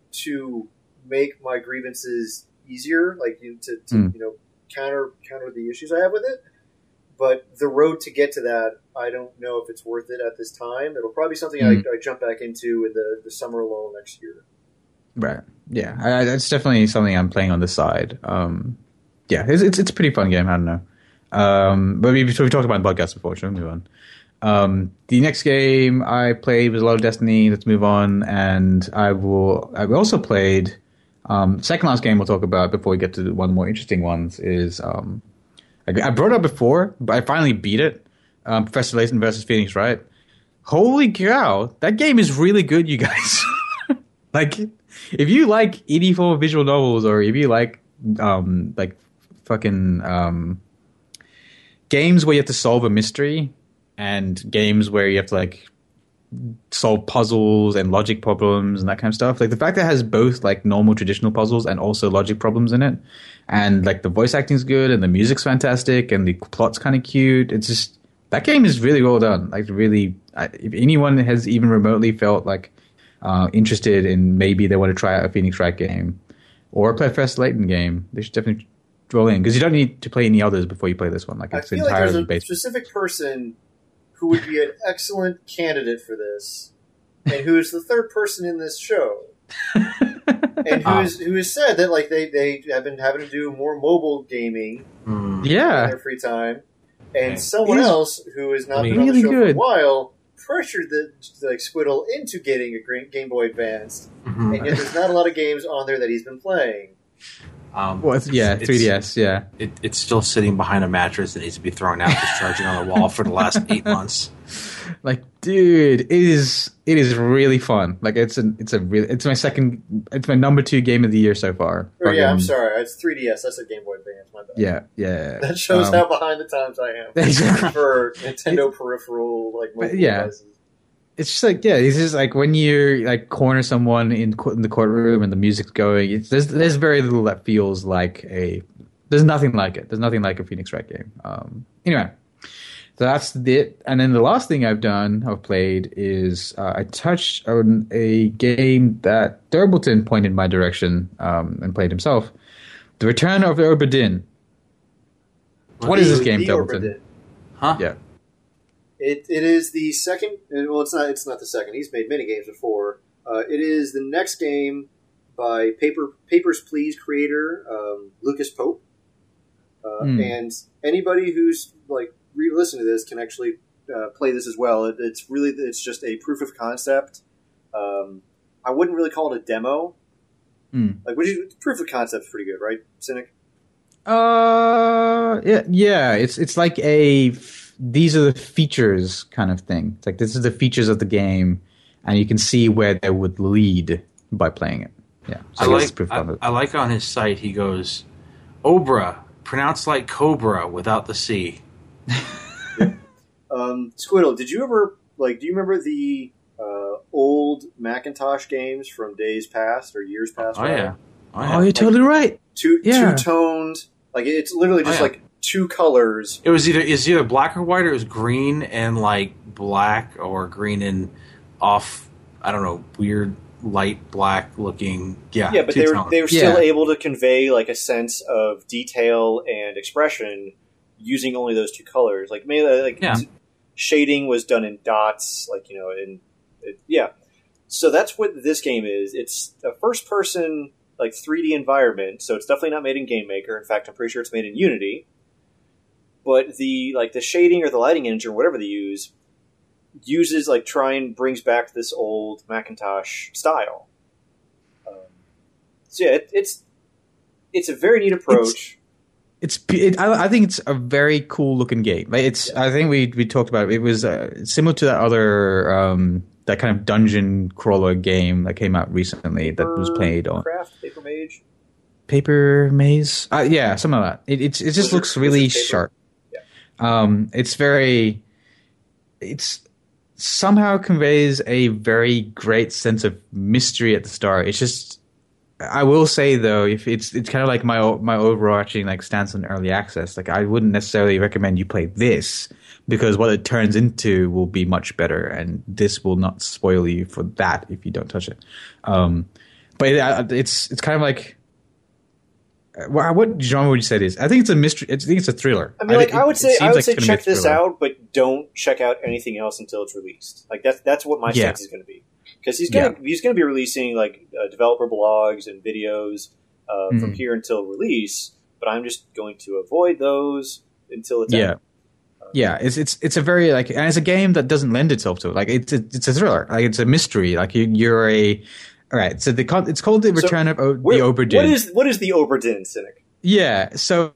to make my grievances easier, like you to, to Mm. you know counter counter the issues I have with it. But the road to get to that, I don't know if it's worth it at this time. It'll probably be something Mm. I, I jump back into in the, the summer lull next year. Right. Yeah, I, I- that's definitely something I'm playing on the side. Um, yeah, it's, it's it's a pretty fun game. I don't know. Um, but we we talked about the podcast before, so we'll move on. Um, the next game I played was a lot of Destiny. Let's move on, and I will. I also played. Um, second last game we'll talk about before we get to one of the more interesting ones is. Um, I, I brought it up before, but I finally beat it. Um, Professor Layton versus Phoenix Wright. Holy cow! That game is really good, you guys. Like, if you like eighty-four visual novels, or if you like, um, like, fucking um, games where you have to solve a mystery, and games where you have to like solve puzzles and logic problems and that kind of stuff. Like the fact that it has both like normal traditional puzzles and also logic problems in it, and like the voice acting's good and the music's fantastic and the plot's kind of cute. It's just that game is really well done. Like really, I, if anyone has even remotely felt like uh, interested in maybe they want to try out a Phoenix Wright game or a Professor Layton game, they should definitely roll in because you don't need to play any others before you play this one. Like I it's feel like there's entirely a based. specific person who would be an excellent candidate for this, and who is the third person in this show, and who Ah. is who has said that like they, they have been having to do more mobile gaming Mm. in Yeah, their free time, and Okay. someone He's else who has not been on the really show for a good. while pressured the like Squiddle into getting a Gra- Game Boy Advance, Mhm. and yet there's not a lot of games on there that he's been playing. Um, well, it's, yeah, it's- three D S, yeah. It, it's still sitting behind a mattress that needs to be thrown out, just charging on the wall for the last eight months. Like, dude, it is it is really fun. Like, it's a it's a really it's my second it's my number two game of the year so far. Oh, yeah, I'm Fucking- sorry, it's three D S. That's a Game Boy Advance. My bad. Yeah, yeah. That shows Um, how behind the times I am Exactly. for Nintendo peripheral like mobile But, yeah. devices. It's just like, yeah, it's just like when you like corner someone in, co- in the courtroom and the music's going. It's, there's there's very little that feels like a. There's nothing like it. There's nothing like a Phoenix Wright game. Um, anyway, so that's it. And then the last thing I've done, I've played, is uh, I touched on a game that Durbleton pointed my direction um, and played himself. The Return of Obra Dinn. What is this The- game, the Durbleton? Obra Dinn. Huh? Yeah. It it is the second. Well, it's not. It's not the second. He's made many games before. Uh, it is the next game by Paper Papers Please creator um, Lucas Pope, uh, Hmm. and anybody who's like re-listen to this can actually uh, play this as well. It, it's really it's just a proof of concept. Um, I wouldn't really call it a demo. Hmm. Like, which is, proof of concept's pretty good, right, Cynic? Uh, yeah, yeah. It's it's like a f- these are the features kind of thing. It's like this is the features of the game, and you can see where they would lead by playing it. Yeah, so I guess like it's proof I, of it. I like on his site he goes, Obra, pronounced like Cobra without the C. Um, Squiddle, did you ever like? Do you remember the uh, old Macintosh games from days past or years past? Oh rather? yeah. Oh, Oh, yeah. you're totally right. two Yeah. two toned. Like it's literally just Oh, yeah. like two colors. It was either it's either black or white, or it was green and like black, or green and off. I don't know, weird light black looking. Yeah, Yeah, but they were two-tone. they were still Yeah. able to convey like a sense of detail and expression using only those two colors. Like maybe like Yeah. shading was done in dots, like you know, in it, yeah. So that's what this game is. It's a first-person, like, three D environment, so it's definitely not made in GameMaker. In fact, I'm pretty sure it's made in Unity. But the, like, the shading or the lighting engine, or whatever they use, uses, like, try and brings back this old Macintosh style. Um, so, yeah, it, it's it's a very neat approach. It's, it's it, I, I think it's a very cool-looking game. Like, it's yeah. I think we we talked about it. It was uh, similar to that other... Um, that kind of dungeon crawler game that came out recently that was played on Craft, Paper Mage, Paper Maze. Uh, yeah, something like that. It it, it just looks really sharp. Yeah. Um, it's very. It's somehow conveys a very great sense of mystery at the start. It's just. I will say though, if it's it's kind of like my my overarching like stance on early access. Like I wouldn't necessarily recommend you play this. Because what it turns into will be much better, and this will not spoil you for that if you don't touch it. Um, but it, it's it's kind of like what genre would you say it is? I think it's a mystery. I think it's a thriller. I mean, like I, I would say, I would like say check this out, but don't check out anything else until it's released. Like that's that's what my yeah. stance is going to be, because he's going to yeah. he's going to be releasing like uh, developer blogs and videos uh, mm-hmm. from here until release. But I'm just going to avoid those until it's yeah. out. Yeah, it's it's it's a very like, and it's a game that doesn't lend itself to it. Like it's a, it's a thriller, like it's a mystery. Like you, you're a all right. So the it's called the Return so of o- the Obra Dinn. What is what is the Obra Dinn, Cynic? Yeah, so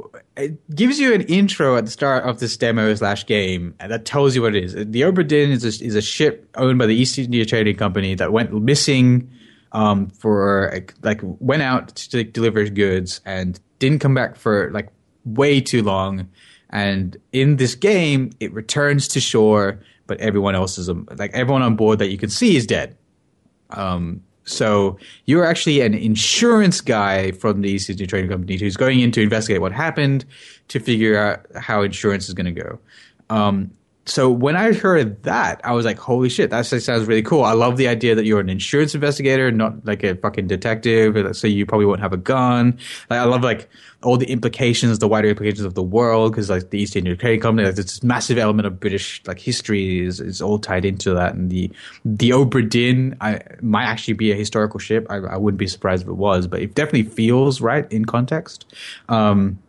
it gives you an intro at the start of this demo slash game, and that tells you what it is. The Obra Dinn is a, is a ship owned by the East India Trading Company that went missing, um, for like went out to deliver goods and didn't come back for like way too long. And in this game, it returns to shore, but everyone else is um, like everyone on board that you can see is dead. Um, so you're actually an insurance guy from the East India Trading Company who's going in to investigate what happened to figure out how insurance is going to go. Um, so when I heard that, I was like, holy shit, that sounds really cool. I love the idea that you're an insurance investigator, not like a fucking detective. So you probably won't have a gun. Like, I love like all the implications, the wider implications of the world, because like the East India Trading Company, like this massive element of British like history is, is all tied into that. And the the Obra Dinn I, might actually be a historical ship. I, I wouldn't be surprised if it was, but it definitely feels right in context. Um,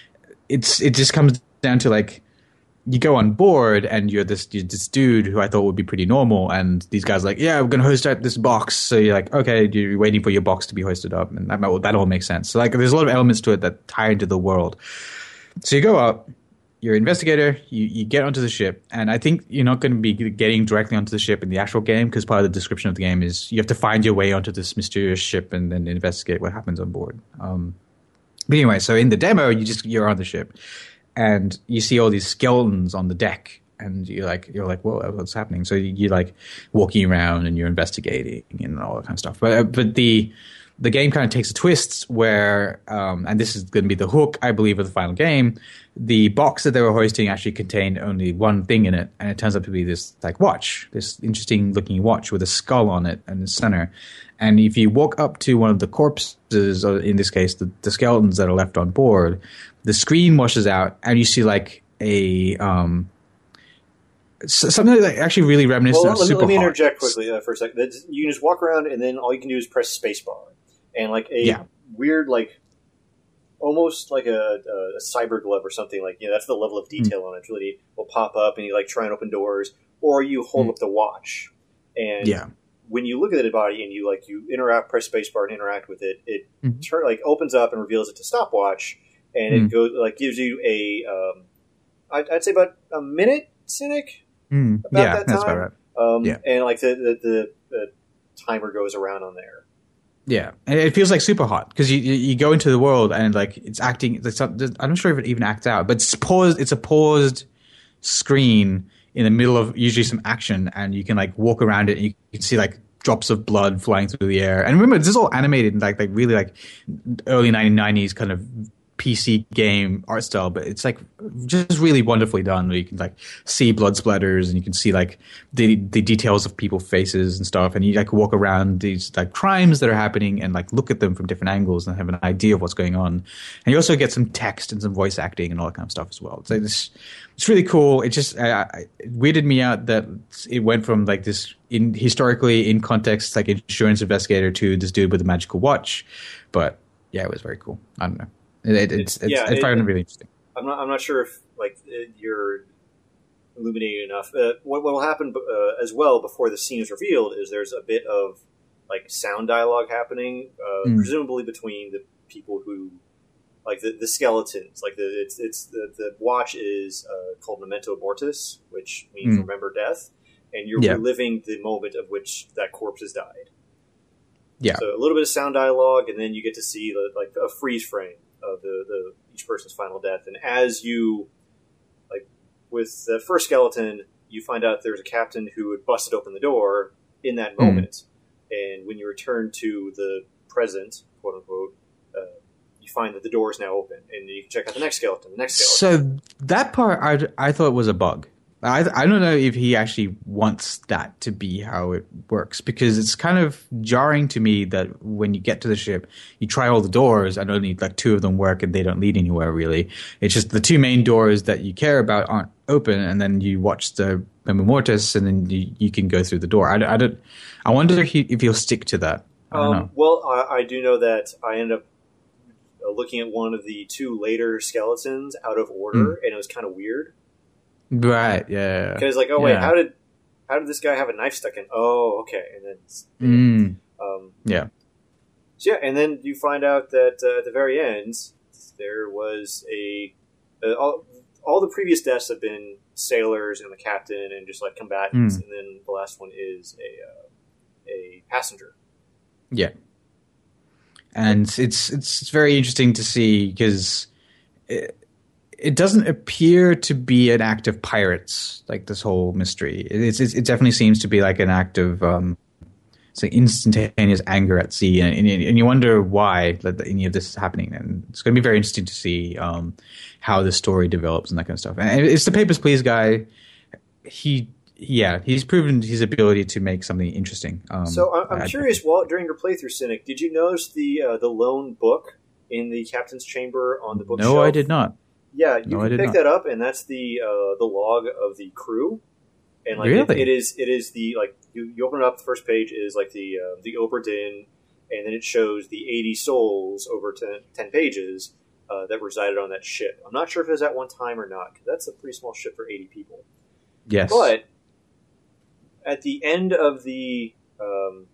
it's it just comes down to like, you go on board and you're this you're this dude who I thought would be pretty normal, and these guys are like, yeah, we're going to hoist out this box. So you're like, okay, you're waiting for your box to be hoisted up, and that that all makes sense. So like, there's a lot of elements to it that tie into the world. So you go up, you're an investigator, you, you get onto the ship, and I think you're not going to be getting directly onto the ship in the actual game, because part of the description of the game is you have to find your way onto this mysterious ship and then investigate what happens on board. Um, but anyway, so in the demo, you just you're on the ship. And you see all these skeletons on the deck, and you're like, you're like, well, what's happening? So you're like walking around and you're investigating and all that kind of stuff. But but the the game kind of takes a twist where, um, and this is going to be the hook, I believe, of the final game. The box that they were hoisting actually contained only one thing in it, and it turns out to be this like watch, this interesting looking watch with a skull on it in the center. And if you walk up to one of the corpses, or in this case, the, the skeletons that are left on board, the screen washes out, and you see like a um, something that actually really reminiscent well, of let, Super let me Hot. interject quickly uh, for a second. You can just walk around, and then all you can do is press spacebar, and like a yeah. weird, like almost like a, a cyber glove or something. Like, you know, that's the level of detail mm. on it. It's really will pop up, and you like try and open doors, or you hold mm. up the watch, and yeah. when you look at the body and you like you interact, press spacebar and interact with it, it mm-hmm. turn, like opens up and reveals it to stopwatch, and mm. it goes like gives you a um, I'd, I'd say about a minute, Cynic. Mm. About yeah, that that's time. about right. Um, yeah. and like the, the, the, the timer goes around on there. Yeah, and it feels like Super Hot, because you you go into the world and like it's acting. It's not, I'm not sure if it even acts out, but it's paused. It's a paused screen in the middle of usually some action, and you can like walk around it and you can see like drops of blood flying through the air. And remember, this is all animated in like like really like early nineteen nineties kind of P C game art style, but it's like just really wonderfully done. Where you can like see blood splatters and you can see like the the details of people's faces and stuff, and you like walk around these like crimes that are happening and like look at them from different angles and have an idea of what's going on. And you also get some text and some voice acting and all that kind of stuff as well. So it's it's really cool. It just I, I, it weirded me out that it went from like this in historically in context like insurance investigator to this dude with a magical watch, but yeah, it was very cool. I don't know. It, it's, it's, yeah, I find it really interesting. I'm not. I'm not sure if like you're illuminating enough. Uh, what will happen uh, as well before the scene is revealed is there's a bit of like sound dialogue happening, uh, mm. presumably between the people who like the, the skeletons. Like the it's it's the, the watch is uh, called Memento Mortis, which means mm. remember death, and you're yeah. reliving the moment of which that corpse has died. Yeah. So a little bit of sound dialogue, and then you get to see like a freeze frame of the, the each person's final death. And as you, like, with the first skeleton, you find out there's a captain who had busted open the door in that moment. Mm. And when you return to the present, quote unquote, uh, you find that the door is now open, and you can check out the next skeleton, the next skeleton. So that part I, I thought was a bug. I I don't know if he actually wants that to be how it works, because it's kind of jarring to me that when you get to the ship, you try all the doors and only like two of them work and they don't lead anywhere really. It's just the two main doors that you care about aren't open, and then you watch the Memento Mortis and then you, you can go through the door. I, I don't. I wonder if, he, if he'll stick to that. I don't um, know. Well, I, I do know that I ended up looking at one of the two later skeletons out of order, mm. and it was kind of weird. Right, yeah. Because like, oh wait, yeah. how did how did this guy have a knife stuck in? Oh, okay, and then mm. um, yeah, so yeah, and then you find out that uh, at the very end there was a uh, all, all the previous deaths have been sailors and the captain and just like combatants, mm. and then the last one is a uh, a passenger. Yeah, and it's it's very interesting to see because. It, It doesn't appear to be an act of pirates, like this whole mystery. It's, it's, it definitely seems to be like an act of um, say instantaneous anger at sea, and, and, and you wonder why that any of this is happening. And it's going to be very interesting to see um, how the story develops and that kind of stuff. And it's the Papers, Please guy. He, yeah, he's proven his ability to make something interesting. Um, so I'm, I'm curious, Walt, during your playthrough, Cynic, did you notice the uh, the lone book in the captain's chamber on the bookshelf? No, I did not. Yeah, you no, can pick not. that up, and that's the uh, the log of the crew. And like really? it, it is it is the like you, you open it up. The first page is like the uh, the Obra Dinn, and then it shows the eighty souls over ten, ten pages uh, that resided on that ship. I'm not sure if it was at one time or not, because that's a pretty small ship for eighty people. Yes, but at the end of the um,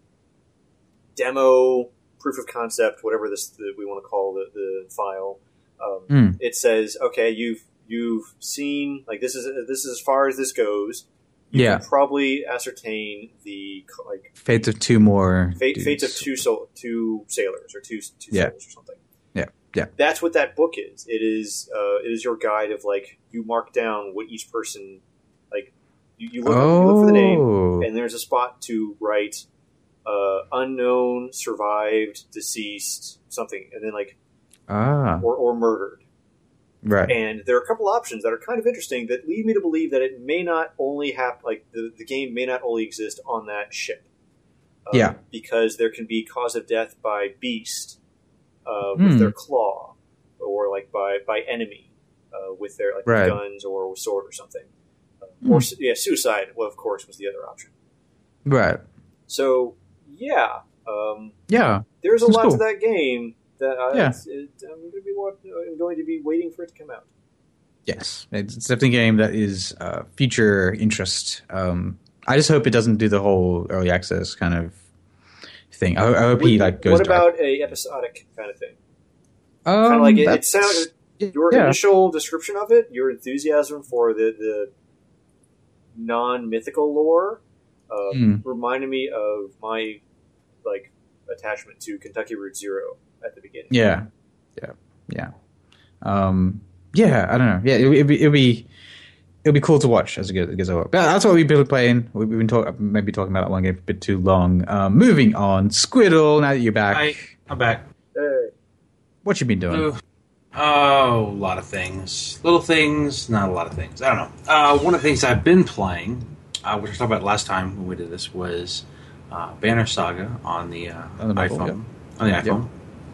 demo proof of concept, whatever this the, we want to call the, the file. Um, mm. It says, okay, you've you've seen like this is this is as far as this goes. You yeah, can probably ascertain the like fates of two more fate, fates of two so, two sailors or two two yeah. souls or something. Yeah, yeah. That's what that book is. It is uh, it is your guide of like you mark down what each person like. You, you look oh. you look for the name, and there's a spot to write uh, unknown, survived, deceased, something, and then like. Ah. Or, or murdered. Right. And there are a couple options that are kind of interesting that lead me to believe that it may not only have, like, the, the game may not only exist on that ship. Um, yeah. Because there can be cause of death by beast uh, hmm. with their claw, or, like, by, by enemy uh, with their, like, right. guns or with sword or something. Uh, hmm. Or, yeah, suicide, well, of course, was the other option. Right. So, yeah. Um, yeah. There's a That's lot cool. to that game. That, uh, yeah. it's, it, I'm, going to be, I'm going to be waiting for it to come out. Yes, it's definitely a game that is uh, future interest. Um, I just hope it doesn't do the whole early access kind of thing. I, I hope what, he like goes. What about dark. a episodic kind of thing? Um, kind of like it, it sounded. Your yeah. initial description of it, your enthusiasm for the, the non-mythical lore, uh, mm. reminded me of my like attachment to Kentucky Route Zero at the beginning. Yeah, yeah, yeah, um, yeah. I don't know. Yeah, it'll, it'll be it'll be it'll be cool to watch as it goes, it goes over. But that's what we've been playing. We've been talking maybe talking about that one game a bit too long. Um, moving on, Squiddle. Now that you're back, Hi, I'm back. Hey. What you been doing? Uh, Oh, a lot of things. Little things, not a lot of things. I don't know. Uh, one of the things I've been playing, uh, which I talked about last time when we did this, was uh, Banner Saga on the, uh, On the mobile, iPhone. yep. On the iPhone.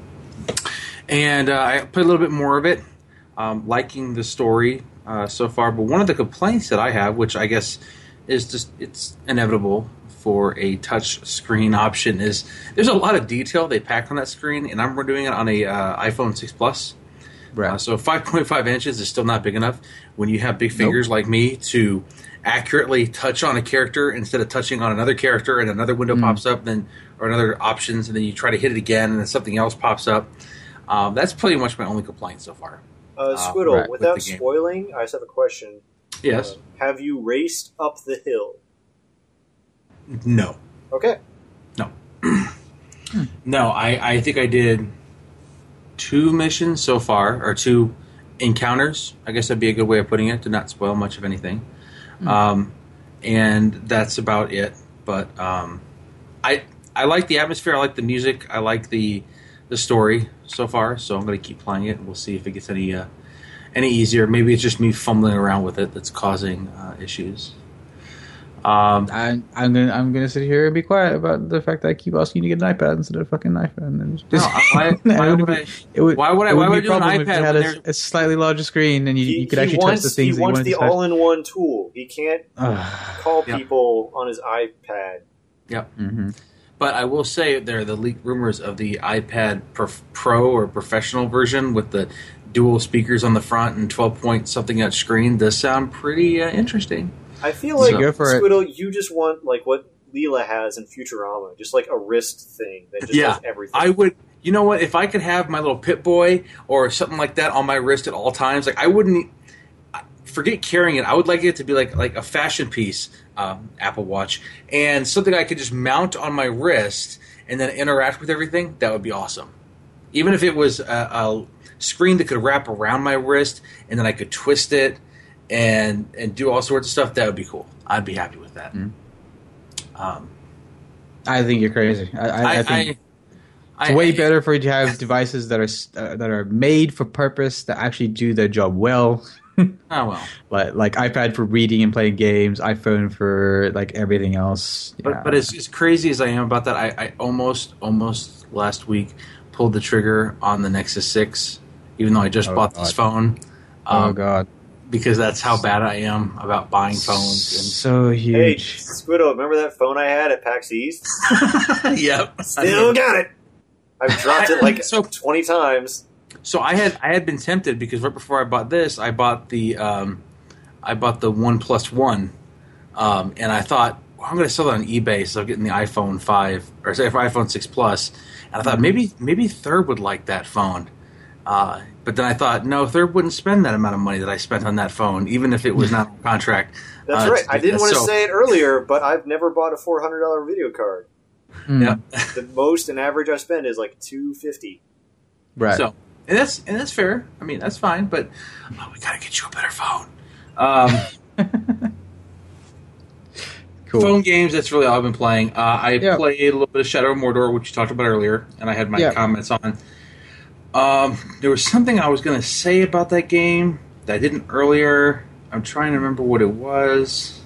And uh, I played a little bit more of it, um, liking the story uh, so far. But one of the complaints that I have, which I guess is just it's inevitable for a touch screen option, is there's a lot of detail they pack on that screen, and I'm doing it on a uh, iPhone six Plus. Right. Uh, so five point five inches is still not big enough when you have big fingers nope. like me to accurately touch on a character instead of touching on another character, and another window mm. pops up, then or another options, and then you try to hit it again, and then something else pops up. Um, that's pretty much my only complaint so far. Uh, Squiddle, uh, right, without spoiling, I just have a question. Yes. Uh, have you raced up the hill? No. Okay. No. no, I, I think I did two missions so far, or two encounters. I guess that'd be a good way of putting it, to not spoil much of anything. Mm. Um, and that's about it. But um, I I like the atmosphere. I like the music. I like the the story so far. So I'm going to keep playing it. We'll see if it gets any uh, any easier. Maybe it's just me fumbling around with it that's causing uh, issues. Um, I, I'm gonna I'm gonna sit here and be quiet about the fact that I keep asking you to get an iPad instead of a fucking iPhone. And just, no, why, why would I? It would, why would I? Why would I do an iPad? If you had a, a slightly larger screen and you, he, you could actually wants, touch the things. He wants that the you all-in-one tool. He can't call yep. people on his iPad. Yep. Mm-hmm. But I will say there are the leaked rumors of the iPad Pro or professional version with the dual speakers on the front and twelve point something inch screen. Does sound pretty uh, interesting. I feel like, so, Squiddle, you just want like what Leela has in Futurama, just like a wrist thing that just yeah, does everything. I would, you know what, if I could have my little Pip-Boy or something like that on my wrist at all times, like I wouldn't, forget carrying it, I would like it to be like like a fashion piece, um, Apple Watch, and something I could just mount on my wrist and then interact with everything. That would be awesome. Even if it was a, a screen that could wrap around my wrist and then I could twist it and and do all sorts of stuff, that would be cool. I'd be happy with that. Mm. Um, I think you're crazy. I, I, I think I, it's way I, better for you to have devices that are uh, that are made for purpose, that actually do their job well. oh well, like like iPad for reading and playing games, iPhone for like everything else. But yeah. but as, as crazy as I am about that, I, I almost almost last week pulled the trigger on the Nexus six, even though I just oh, bought God. this phone. Um, oh God. Because that's how bad I am about buying phones. And so huge. Hey, Squiddle, remember that phone I had at PAX East? Yep. Still got it. I've dropped it like so, twenty times. So I had I had been tempted because right before I bought this, I bought the um, I bought the One Plus One, um, and I thought, well, I'm going to sell it on eBay, so I'm getting the iPhone five or say for iPhone six Plus, and I thought mm-hmm. maybe maybe Thurb would like that phone. Uh, but then I thought, no, Thurb wouldn't spend that amount of money that I spent on that phone, even if it was not on contract. That's uh, right. I didn't want to so, say it earlier, but I've never bought a four hundred dollars video card. Mm. Yeah. The most and average I spend is like two hundred fifty dollars. Right. So, and that's and that's fair. I mean, that's fine, but oh, we got to get you a better phone. Um, cool. Phone games, that's really all I've been playing. Uh, I yeah. played a little bit of Shadow of Mordor, which you talked about earlier, and I had my yeah. comments on. Um, there was something I was going to say about that game that I didn't earlier. I'm trying to remember what it was.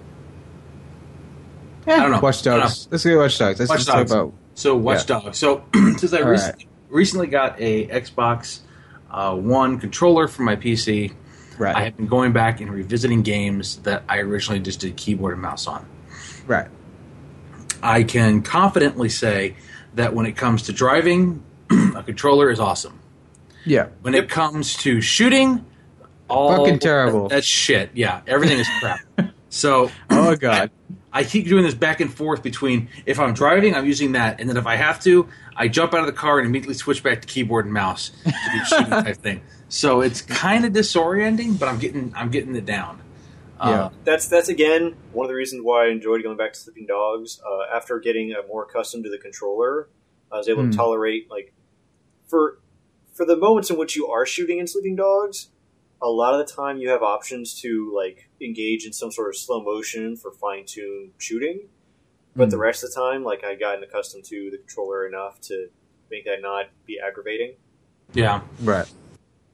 Yeah, I don't know. Watch Dogs. Let's go Watch Dogs. Let's Watch just Dogs. talk about. So Watch yeah. Dogs. So since I All recently, right. recently got a Xbox uh, One controller for my P C, right. I have been going back and revisiting games that I originally just did keyboard and mouse on. Right. I can confidently say that when it comes to driving, a controller is awesome. Yeah. When it comes to shooting, all fucking terrible. That's shit. Yeah, everything is crap. So, oh god, I, I keep doing this back and forth between if I'm driving, I'm using that, and then if I have to, I jump out of the car and immediately switch back to keyboard and mouse to do shooting type thing. So it's kind of disorienting, but I'm getting I'm getting it down. Yeah, uh, that's that's again one of the reasons why I enjoyed going back to Sleeping Dogs. Uh, after getting uh, more accustomed to the controller, I was able mm. to tolerate like for. For the moments in which you are shooting in Sleeping Dogs, a lot of the time you have options to like engage in some sort of slow motion for fine-tuned shooting. But mm. the rest of the time, like I gotten accustomed to the controller enough to make that not be aggravating. Yeah, right.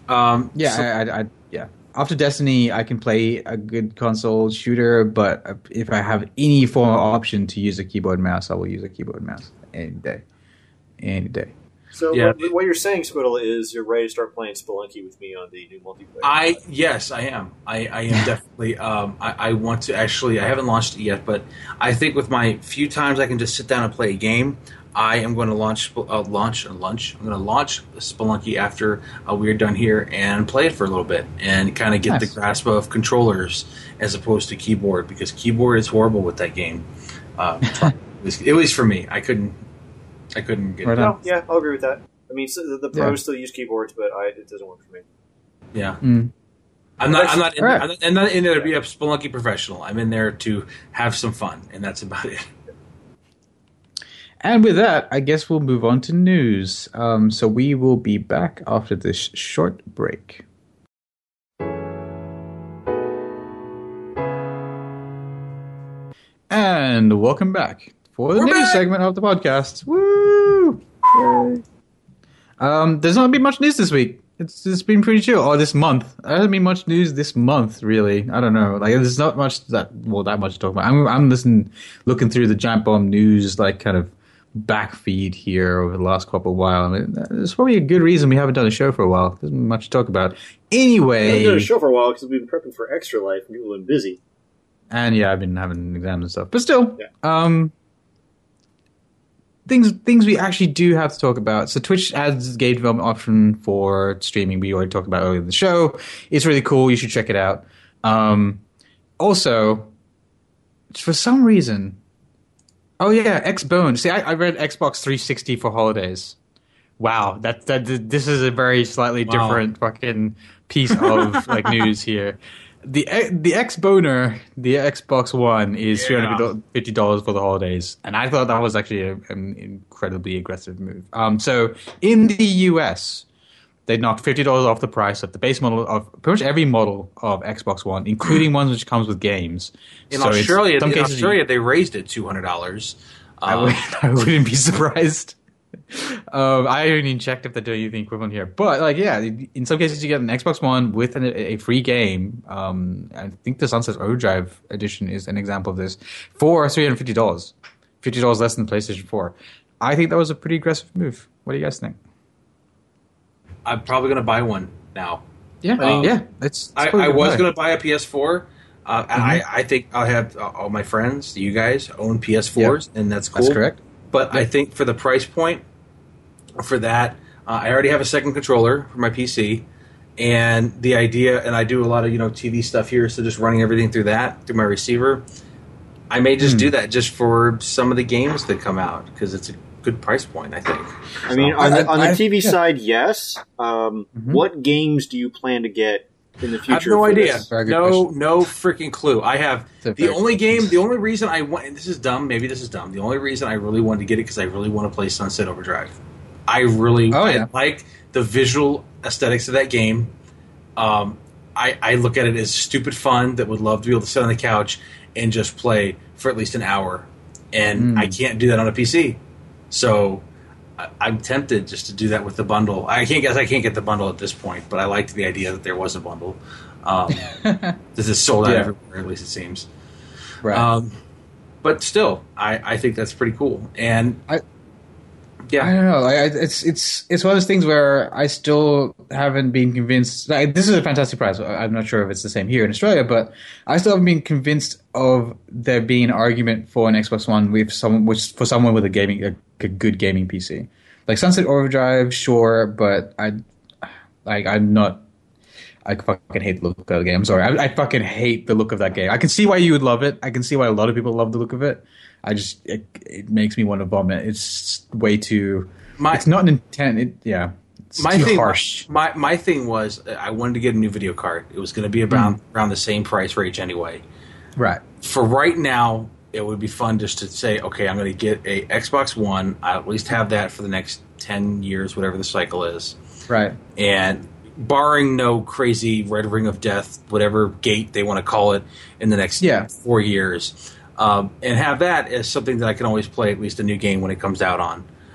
Um, Yeah, so- I, I, I, yeah. After Destiny, I can play a good console shooter, but if I have any form of option to use a keyboard and mouse, I will use a keyboard and mouse any day, any day. So Yeah. what, what you're saying, Squiddle, is you're ready to start playing Spelunky with me on the new multiplayer. I yes, I am. I, I am definitely. Um, I, I want to actually. I haven't launched it yet, but I think with my few times I can just sit down and play a game, I am going to launch uh, launch lunch. I'm going to launch Spelunky after uh, we're done here and play it for a little bit and kind of get Nice. the grasp of controllers as opposed to keyboard, because keyboard is horrible with that game. Uh, at, least, at least for me, I couldn't. I couldn't get Right it. on. No, yeah, I'll agree with that. I mean, so the, the pros Yeah. still use keyboards, but I, it doesn't work for me. Yeah. Mm. I'm not. I'm not. In, All right. I'm not, I'm not in there to be a Spelunky professional. I'm in there to have some fun, and that's about it. And with that, I guess we'll move on to news. Um, so we will be back after this short break. And welcome back for the We're news back! segment of the podcast. Woo! Yay. Um, there's not been much news this week. It's it's been pretty chill. Or this month. There hasn't been much news this month, really. I don't know. Like, there's not much that well that much to talk about. I'm I'm listening, looking through the Giant Bomb news like kind of back feed here over the last couple of while. I mean, there's probably a good reason we haven't done a show for a while. There's not much to talk about. We haven't done Anyway, a show for a while because we've been prepping for Extra Life and people have been busy. and yeah, I've been having exams and stuff, but still, Yeah. um, things things we actually do have to talk about. So Twitch adds game development option for streaming. We already talked about earlier in the show. It's really cool. You should check it out. Um, also, for some reason, oh yeah, Xbone. See, I, I read Xbox three sixty for holidays. Wow, that that this is a very slightly Wow. different fucking piece of like news here. The the Xboner, the Xbox One, is Yeah. three hundred fifty dollars for the holidays, and I thought that was actually a, an incredibly aggressive move. Um, so in the U S, they knocked fifty dollars off the price of the base model of pretty much every model of Xbox One, including ones which comes with games. In So it's- Australia, some in cases you- Australia, they raised it two hundred dollars. I, Uh, would, I wouldn't be surprised. Um, I haven't even checked if they're doing anything equivalent here. But, like, yeah, in some cases you get an Xbox One with an, a free game. Um, I think the Sunset Overdrive edition is an example of this for three hundred fifty dollars. fifty dollars less than the PlayStation four. I think that was a pretty aggressive move. What do you guys think? I'm probably going to buy one now. Yeah, I mean, yeah. It's, it's I, probably I a good was buy. going to buy a P S four. Uh, Mm-hmm. I, I think I have uh, all my friends, you guys, own P S fours, and that's cool. That's correct. But I think for the price point, for that, uh, I already have a second controller for my P C, and the idea, and I do a lot of you know T V stuff here, so just running everything through that through my receiver. I may just Hmm. do that just for some of the games that come out because it's a good price point. I think. I mean, So- on the, I- on the I- T V yeah. side, yes. Um, Mhm. What games do you plan to get in the I have future? no for idea. this? Very good No, question. no freaking clue. I have It's a the very only good question. game. The only reason I want. And this is dumb. Maybe this is dumb. The only reason I really wanted to get it because I really want to play Sunset Overdrive. I really Oh, I yeah. like the visual aesthetics of that game. Um, I, I look at it as stupid fun that would love to be able to sit on the couch and just play for at least an hour, and Mm. I can't do that on a P C. So I, I'm tempted just to do that with the bundle. I can't guess I can't get the bundle at this point, but I liked the idea that there was a bundle. Um, this is sold out Yeah. everywhere, at least it seems. Right. Um, but still, I, I think that's pretty cool. And I- yeah, I don't know. Like, I- it's it's it's one of those things where I still haven't been convinced. Like, this is a fantastic price. I'm not sure if it's the same here in Australia, but I still haven't been convinced of there being an argument for an Xbox One with someone, which for someone with a gaming a, a good gaming P C. Like Sunset Overdrive, sure, but I like I'm not. I fucking hate the look of the game. I'm sorry. I, I fucking hate the look of that game. I can see why you would love it. I can see why a lot of people love the look of it. I just it, it makes me want to vomit. It's way too. My- it's not an intent. It, yeah, it's my too thing, harsh. my my thing was uh, I wanted to get a new video card. It was going to be around around the same price range anyway. Right. For right now, it would be fun just to say, okay, I'm going to get a Xbox One. I at least have that for the next ten years, whatever the cycle is, Right. and barring no crazy Red Ring of Death, whatever gate they want to call it, in the next Yeah. four years, um, and have that as something that I can always play at least a new game when it comes out on.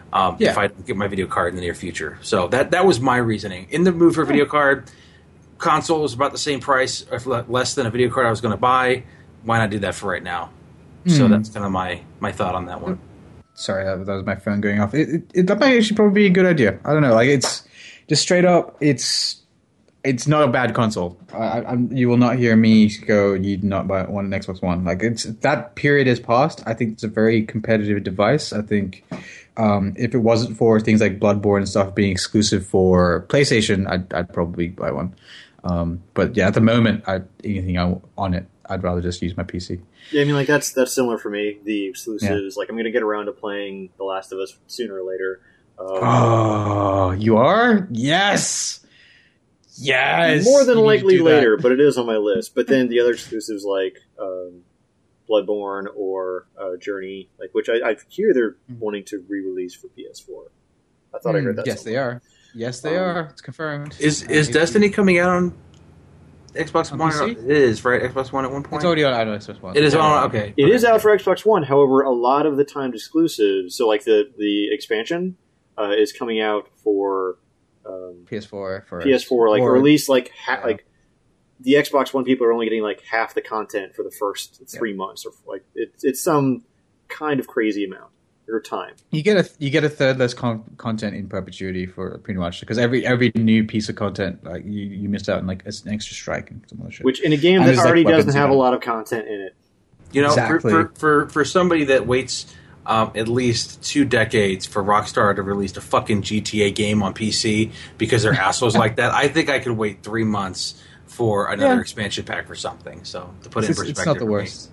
Um, Yeah. If I don't get my video card in the near future, so that that was my reasoning. In the mood for a video card, console was about the same price, if le- less than a video card I was going to buy. Why not do that for right now? So Hmm. that's kind of my my thought on that one. Sorry, that, that was my phone going off. It, it, it, that might actually probably be a good idea. I don't know. Like, it's just straight up. It's it's not a bad console. I, I, I'm- you will not hear me go, "You'd not buy one an Xbox One." Like, it's that period has passed. I think it's a very competitive device. I think um, if it wasn't for things like Bloodborne and stuff being exclusive for PlayStation, I'd, I'd probably buy one. Um, but yeah, at the moment, I, anything I, on it, I'd rather just use my P C. Yeah, I mean, like that's that's similar for me. The exclusives, like I'm going to get around to playing The Last of Us sooner or later. Um, Oh, you are? Yes. Yes. more than You need to likely do that. later, but it is on my list. But then the other exclusives like um, Bloodborne or uh, Journey, like which I, I hear they're wanting to re-release for P S four. I thought I heard that. Mm, yes, they somewhere. are. Yes, they Um, are. It's confirmed. Is Uh, is it- Destiny coming out on Xbox On One? P C? It is, right? Xbox One at one point. It's already on. I don't know. It's just one. It is on. Okay, It is out for Xbox One. However, a lot of the timed exclusives, so like the the expansion, uh, is coming out for um, P S four for P S four, like or, at least like ha- yeah. like the Xbox One people are only getting like half the content for the first three months, or like it's it's some kind of crazy amount or time. you get a you get a third less con- content in perpetuity for pretty much because every every new piece of content like you, you missed out on like an extra strike and some other shit. Which in a game And that there's, like, already weapons doesn't have a and- lot of content in it. You know, Exactly. for, for, for for somebody that waits um, at least two decades for Rockstar to release a fucking G T A game on P C because they're assholes like that, I think I could wait three months for another Yeah. expansion pack for something. So to put it in it's, perspective, it's not the for me. worst.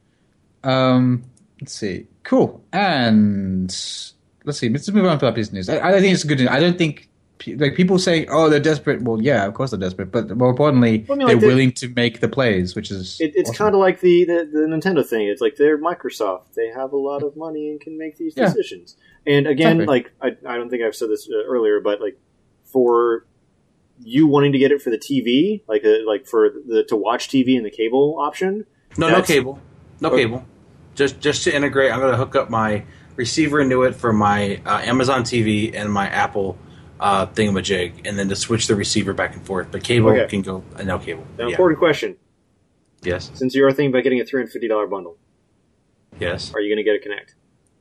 Um, let's see. Cool. And let's see. Let's move on to this news. I, I think it's good news. I don't think pe- like people say, "Oh, they're desperate." Well, yeah, of course they're desperate. But more importantly, Well, I mean, they're like the- willing to make the plays, which is It, it's awesome. kind of like the, the, the Nintendo thing. It's like they're Microsoft. They have a lot of money and can make these Yeah. decisions. And again, Exactly. like I, I don't think I've said this uh, earlier, but like for you wanting to get it for the T V, like uh, like for the to watch T V and the cable option. No, no that's- cable, no Okay. cable. Just just to integrate, I'm going to hook up my receiver into it for my uh, Amazon T V and my Apple uh, thingamajig, and then to switch the receiver back and forth. But cable Okay. can go uh, no cable. Now, Yeah. important question: Yes, since you are thinking about getting a three hundred fifty dollar bundle, yes. are you going to get a Kinect?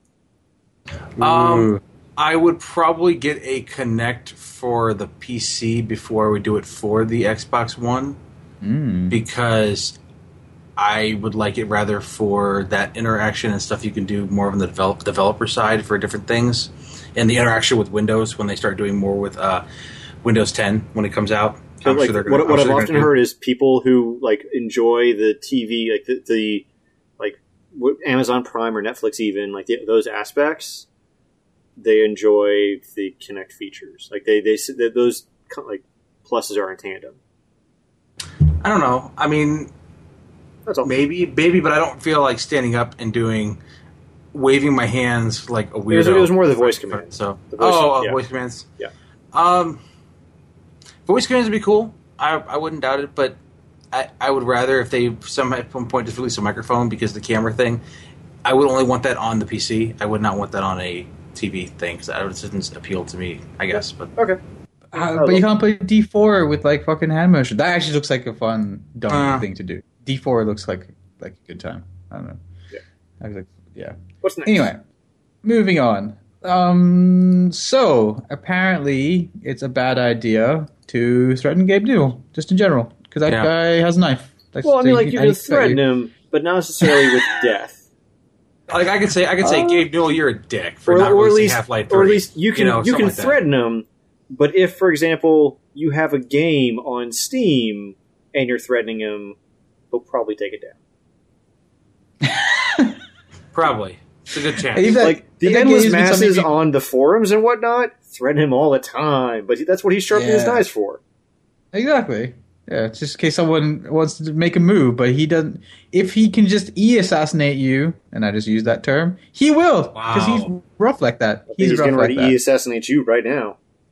Um, Ooh. I would probably get a Kinect for the P C before I would do it for the Xbox One Mm. because I would like it rather for that interaction and stuff you can do more on the develop, developer side for different things, and the interaction with Windows when they start doing more with uh, Windows ten when it comes out. So, I'm like, sure they're gonna, what, I'm what sure I've they're often gonna do- heard is people who like enjoy the T V, like the, the like what- Amazon Prime or Netflix, even like the, those aspects, they enjoy the Kinect features. Like they they s- that those co- like pluses are in tandem. I don't know. I mean, That's all. maybe, maybe, but I don't feel like standing up and doing waving my hands like a weirdo. It was, it was more the voice command. So, The voice- oh, uh, yeah. voice commands. Yeah. Um, voice commands would be cool. I I wouldn't doubt it, but I, I would rather if they some at some point just release a microphone because the camera thing. I would only want that on the P C. I would not want that on a T V thing because that doesn't appeal to me. I guess, but Okay. Uh, but you can't play D four with like fucking hand motion. That actually looks like a fun, dumb Uh. thing to do. D four looks like like a good time. I don't know. Yeah. I was like, yeah. What's next? Anyway, moving on. Um, so apparently it's a bad idea to threaten Gabe Newell, just in general, because that Yeah. guy has a knife. That's, Well, I mean, like you and can he- threaten him, but not necessarily with death. like I could say, I could say, Uh, Gabe Newell, you're a dick for or, not or at releasing least, Half-Life or at three. least you can you, know, something can like that. threaten them. But if, for example, you have a game on Steam and you're threatening him, he'll probably take it down. Probably, it's a good chance. If that- Like the if that endless game's been something masses you- on the forums and whatnot threaten him all the time, but that's what he's sharpening his Yeah. knives for. Exactly. Yeah, it's just in case someone wants to make a move, but he doesn't. If he can just e-assassinate you, and I just use that term, he will because Wow. he's rough like that. I think He's, he's rough getting like ready that. to assassinate you right now.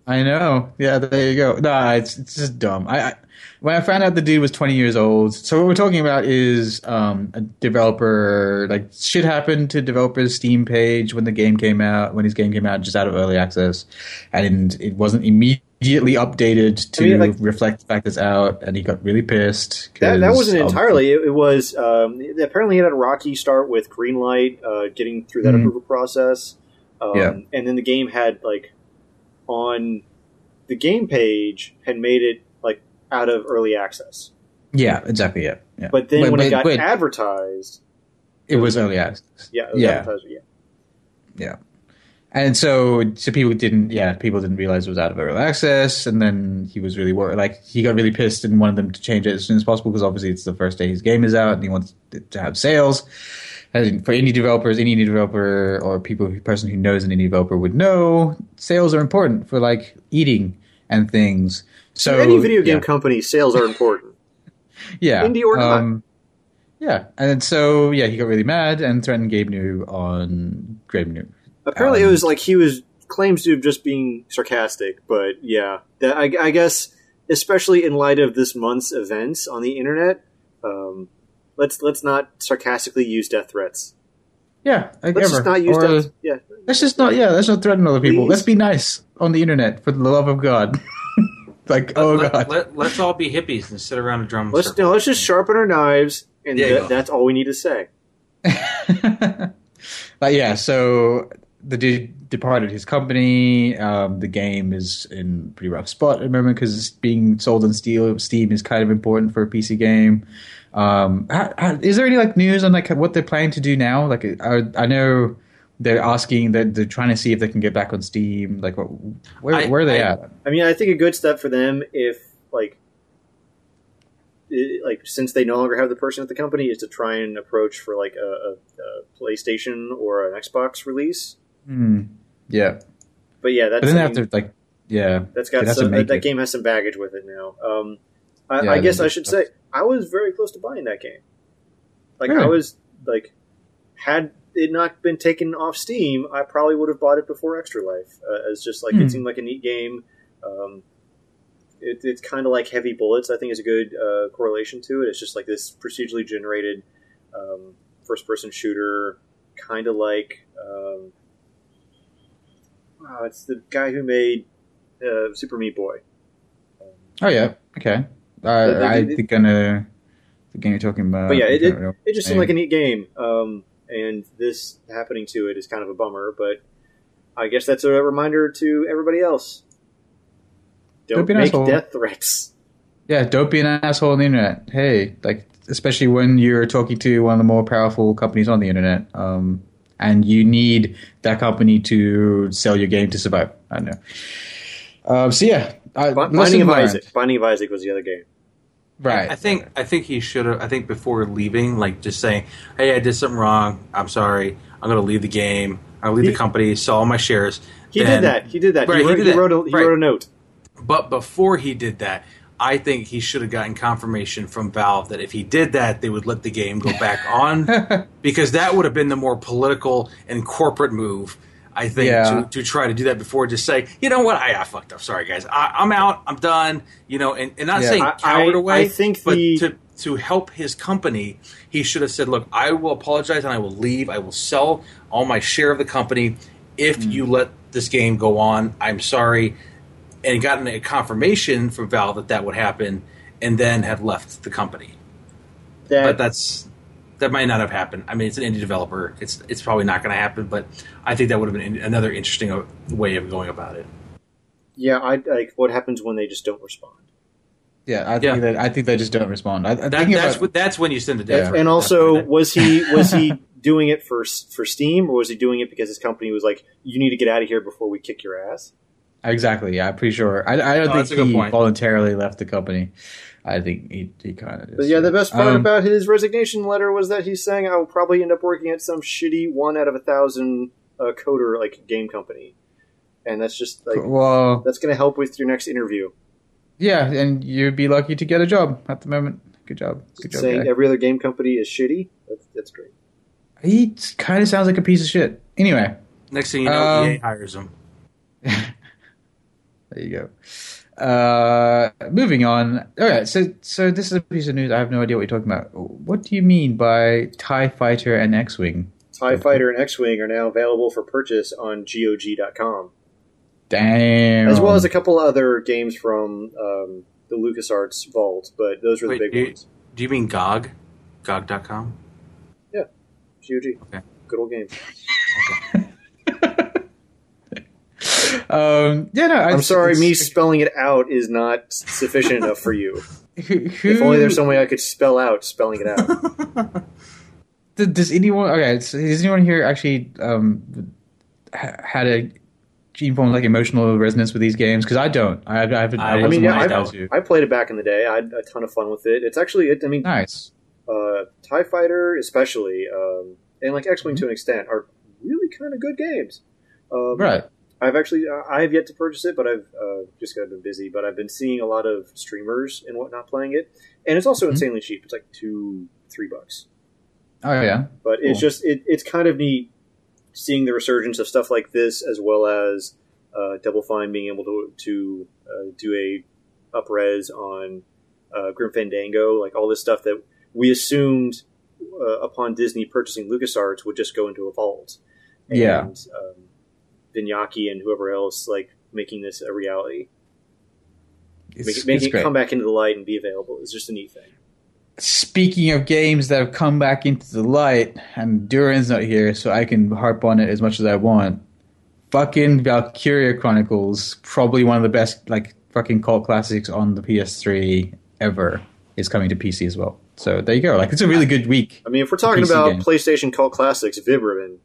I know. Yeah, there you go. No, it's it's just dumb. I, I when I found out the dude was twenty years old. So what we're talking about is um, a developer. Like shit happened to developer's Steam page when the game came out. When his game came out, just out of early access, and it wasn't immediately updated to I mean, like, reflect the fact that it's out. And he got really pissed. That that wasn't entirely. It, it was um, apparently he had a rocky start with Greenlight, uh, getting through that mm-hmm. approval process. Um, yeah. And then the game had like. On the game page had made it like out of early access. Yeah, exactly. Yeah, yeah. But then wait, when wait, it got wait. advertised, it was early access. Yeah, it was yeah, advertised, yeah, yeah. And so, so people didn't. Yeah, people didn't realize it was out of early access, and then he was really worried. Like he got really pissed and wanted them to change it as soon as possible because obviously it's the first day his game is out, and he wants it to have sales. And for indie developers, any indie developer or people, person who knows an indie developer would know, sales are important for like eating and things. So for any video game yeah. company, sales are important. yeah, indie or not. Um, yeah, and so yeah, he got really mad and threatened Gabe New on Gabe New. Apparently, um, it was like he was claims to have just being sarcastic, but yeah, that, I, I guess especially in light of this month's events on the internet. Um, Let's let's not sarcastically use death threats. Yeah, like let's ever. just not use or, death. Yeah, let's just not. Yeah, let's not threaten other people. Please? Let's be nice on the internet for the love of God. like, let, oh let, God. Let, let's all be hippies and sit around a drum. Let's no, let's just sharpen our knives, and th- that's all we need to say. But yeah, so the dude departed his company. Um, the game is in a pretty rough spot at the moment because being sold on Steam, Steam is kind of important for a P C game. Um, how, how, is there any like news on like what they're planning to do now? Like, I, I know they're asking that they're trying to see if they can get back on Steam. Like, what, where, I, where are they I, at? I mean, I think a good step for them, if like, it, like since they no longer have the person at the company, is to try and approach for like a, a, a PlayStation or an Xbox release. Hmm. Yeah, but yeah, that's but then they I have mean, to like, yeah, that's got some, that, that game has some baggage with it now. Um, I, yeah, I guess I should say I was very close to buying that game. Like really? I was like, had it not been taken off Steam, I probably would have bought it before Extra Life. Uh, it's just like hmm. it seemed like a neat game. Um, it, it's kind of like Heavy Bullets. I think is a good uh, correlation to it. It's just like this procedurally generated um, first-person shooter, kind of like. Um, oh, it's the guy who made uh, Super Meat Boy. Um, oh yeah, okay. Uh, the, the, I the, think I know the game you're talking about. But yeah, it, it, it just seemed like a neat game. Um, and this happening to it is kind of a bummer, but I guess that's a reminder to everybody else. Don't, don't make death threats. Yeah, don't be an asshole on the internet. Hey, like, especially when you're talking to one of the more powerful companies on the internet. Um, and you need that company to sell your game to survive. I don't know. Um, so yeah. Uh, Binding of Isaac. Binding of Isaac was the other game. Right. I think I think he should have. I think before leaving, like just saying, "Hey, I did something wrong. I'm sorry. I'm going to leave the game. I'll leave he, the company. Sell all my shares." He then, did that. He did that. Right, he, wrote, he, did he that. wrote a he right. wrote a note. But before he did that, I think he should have gotten confirmation from Valve that if he did that, they would let the game go back on, because that would have been the more political and corporate move. I think yeah. to, to try to do that before just say, you know what, I, I fucked up. Sorry, guys. I, I'm out. I'm done. You know, and, and not yeah. saying I, coward I, away, I think but the... to to help his company, he should have said, look, I will apologize and I will leave. I will sell all my share of the company if mm. you let this game go on. I'm sorry. And gotten a confirmation from Valve that that would happen, and then have left the company. That, but that's that might not have happened. I mean, it's an indie developer. It's it's probably not going to happen. But I think that would have been another interesting way of going about it. Yeah, I like what happens when they just don't respond. Yeah, I think yeah. that I think they just don't respond. I, that, that's about, what, that's when you send a death. And also, was he was he doing it for for Steam, or was he doing it because his company was like, "You need to get out of here before we kick your ass"? Exactly. Yeah, I'm pretty sure. I, I don't oh, think he voluntarily left the company. I think he, he kind of. But yeah, the best part um, about his resignation letter was that he's saying, "I will probably end up working at some shitty one out of a thousand uh, coder like game company," and that's just like, well, that's going to help with your next interview. Yeah, and you'd be lucky to get a job at the moment. Good job. Good job. Saying guy. every other game company is shitty. That's that's great. He kind of sounds like a piece of shit. Anyway, next thing you know, um, E A hires him. There you go. Uh, moving on. All right, so so this is a piece of news. I have no idea what you're talking about. What do you mean by TIE Fighter and X-Wing? TIE Fighter and X-Wing are now available for purchase on G O G dot com. Damn. As well as a couple other games from um, the LucasArts vault, but those are the Wait, big do you, ones. do you mean G O G? G O G dot com? Yeah, G O G. Okay. Good old game. Okay. Um, yeah, no. I, I'm sorry, it's- me spelling it out is not sufficient enough for you. Who, who, If only there's some way I could spell out spelling it out. Does, does anyone? Okay, so does anyone here actually um, ha- had a gene form like emotional resonance with these games? Because I don't. I, I haven't. I, I I wasn't mean, yeah, one of I, those who- I played it back in the day. I had a ton of fun with it. It's actually, it, I mean, Nice. uh, TIE Fighter especially, um, and like X-Wing Mm-hmm. to an extent, are really kind of good games. Um, Right. I've actually, uh, I have yet to purchase it, but I've uh, just got been busy. But I've been seeing a lot of streamers and whatnot playing it, and it's also Mhm. insanely cheap. It's like two, three bucks. Oh yeah. But it's Cool. just, it, it's kind of neat seeing the resurgence of stuff like this, as well as uh, Double Fine being able to to uh, do a up-res on uh, Grim Fandango, like all this stuff that we assumed uh, upon Disney purchasing LucasArts would just go into a vault. And, Yeah. Um, Vinyaki and whoever else like making this a reality, It's, Make, it's making it great. come back into the light and be available is just a neat thing. Speaking of games that have come back into the light, and Duran's not here, so I can harp on it as much as I want. Fucking Valkyria Chronicles, probably one of the best like fucking cult classics on the P S three ever, is coming to P C as well. So there you go. Like it's a really good week. I mean, if we're talking P C about game. PlayStation cult classics, Vib-Ribbon.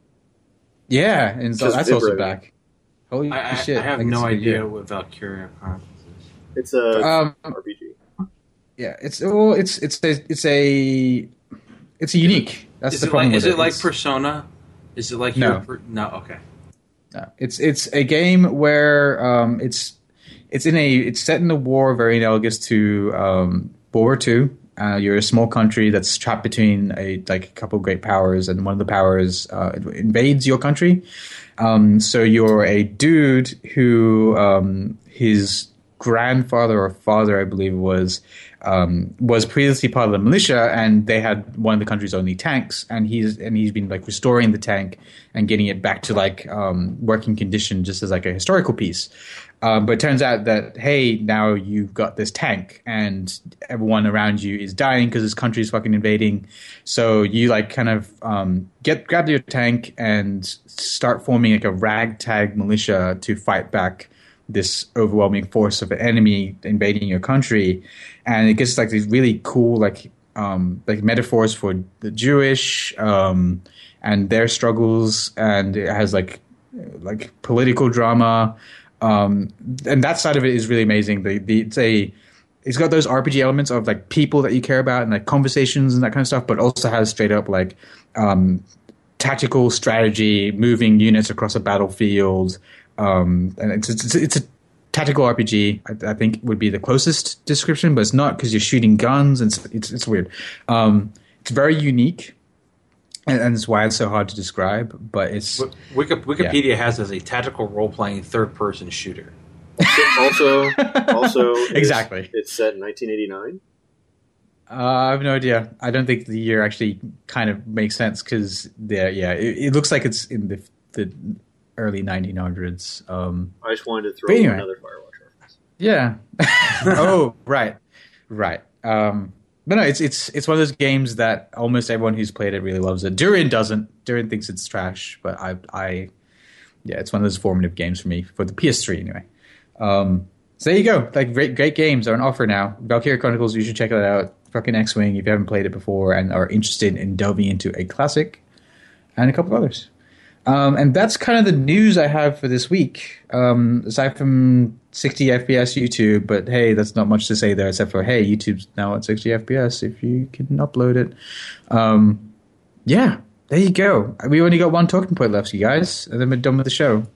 Yeah, and so Just that's also Vib-Ribbon. back. Holy I, I, shit! I have Like, no it's a good idea year. what Valkyria Chronicles is. It's a Um, R P G. yeah, it's well, it's it's a, it's a it's a unique. That's Is the it problem. like is with it like It's- Persona? Is it like No. your per- no? Okay. No, it's it's a game where um, it's it's in a it's set in a war very analogous to um, World War Two. Uh, you're a small country that's trapped between a like a couple of great powers, and one of the powers uh, invades your country. Um, so you're a dude who um, his grandfather or father, I believe, was um, was previously part of the militia, and they had one of the country's only tanks, and he's and he's been like restoring the tank and getting it back to like um, working condition, just as like a historical piece. Um, but it turns out that hey, now you've got this tank, and everyone around you is dying because this country is fucking invading. So you like kind of um, get grab your tank and start forming like a ragtag militia to fight back this overwhelming force of an enemy invading your country. And it gets like these really cool like um, like metaphors for the Jewish um, and their struggles, and it has like like political drama. Um, and that side of it is really amazing. The, the, it's a, it's got those R P G elements of like people that you care about and like conversations and that kind of stuff, but also has straight up like um, tactical strategy, moving units across a battlefield. Um, and it's, it's, it's a tactical R P G, I, I think would be the closest description, but it's not because you're shooting guns and it's, it's, it's weird. Um, it's very unique. And, and it's why it's so hard to describe, but it's Wiki, Wikipedia has as a tactical role-playing third-person shooter. Also, also, it's- Exactly. It's set in nineteen eighty-nine. Uh, I have no idea. I don't think the year actually kind of makes sense because yeah, yeah, it, it looks like it's in the the early nineteen hundreds. Um, I just wanted to throw But anyway. another Firewatch reference. yeah. Oh, right, right. Um, but no, it's it's it's one of those games that almost everyone who's played it really loves it. Durin doesn't. Durin thinks it's trash, but I, I, yeah, it's one of those formative games for me for the P S three anyway. Um, so there you go. Like great, great games are on offer now. Valkyria Chronicles, you should check that out. Fucking X-Wing, if you haven't played it before and are interested in delving into a classic, and a couple of others. Um, and that's kind of the news I have for this week. Um, aside from sixty F P S YouTube, but hey, that's not much to say there except for hey, YouTube's now at sixty F P S if you can upload it. Um, yeah, there you go. We only got one talking point left, you guys, and then we're done with the show.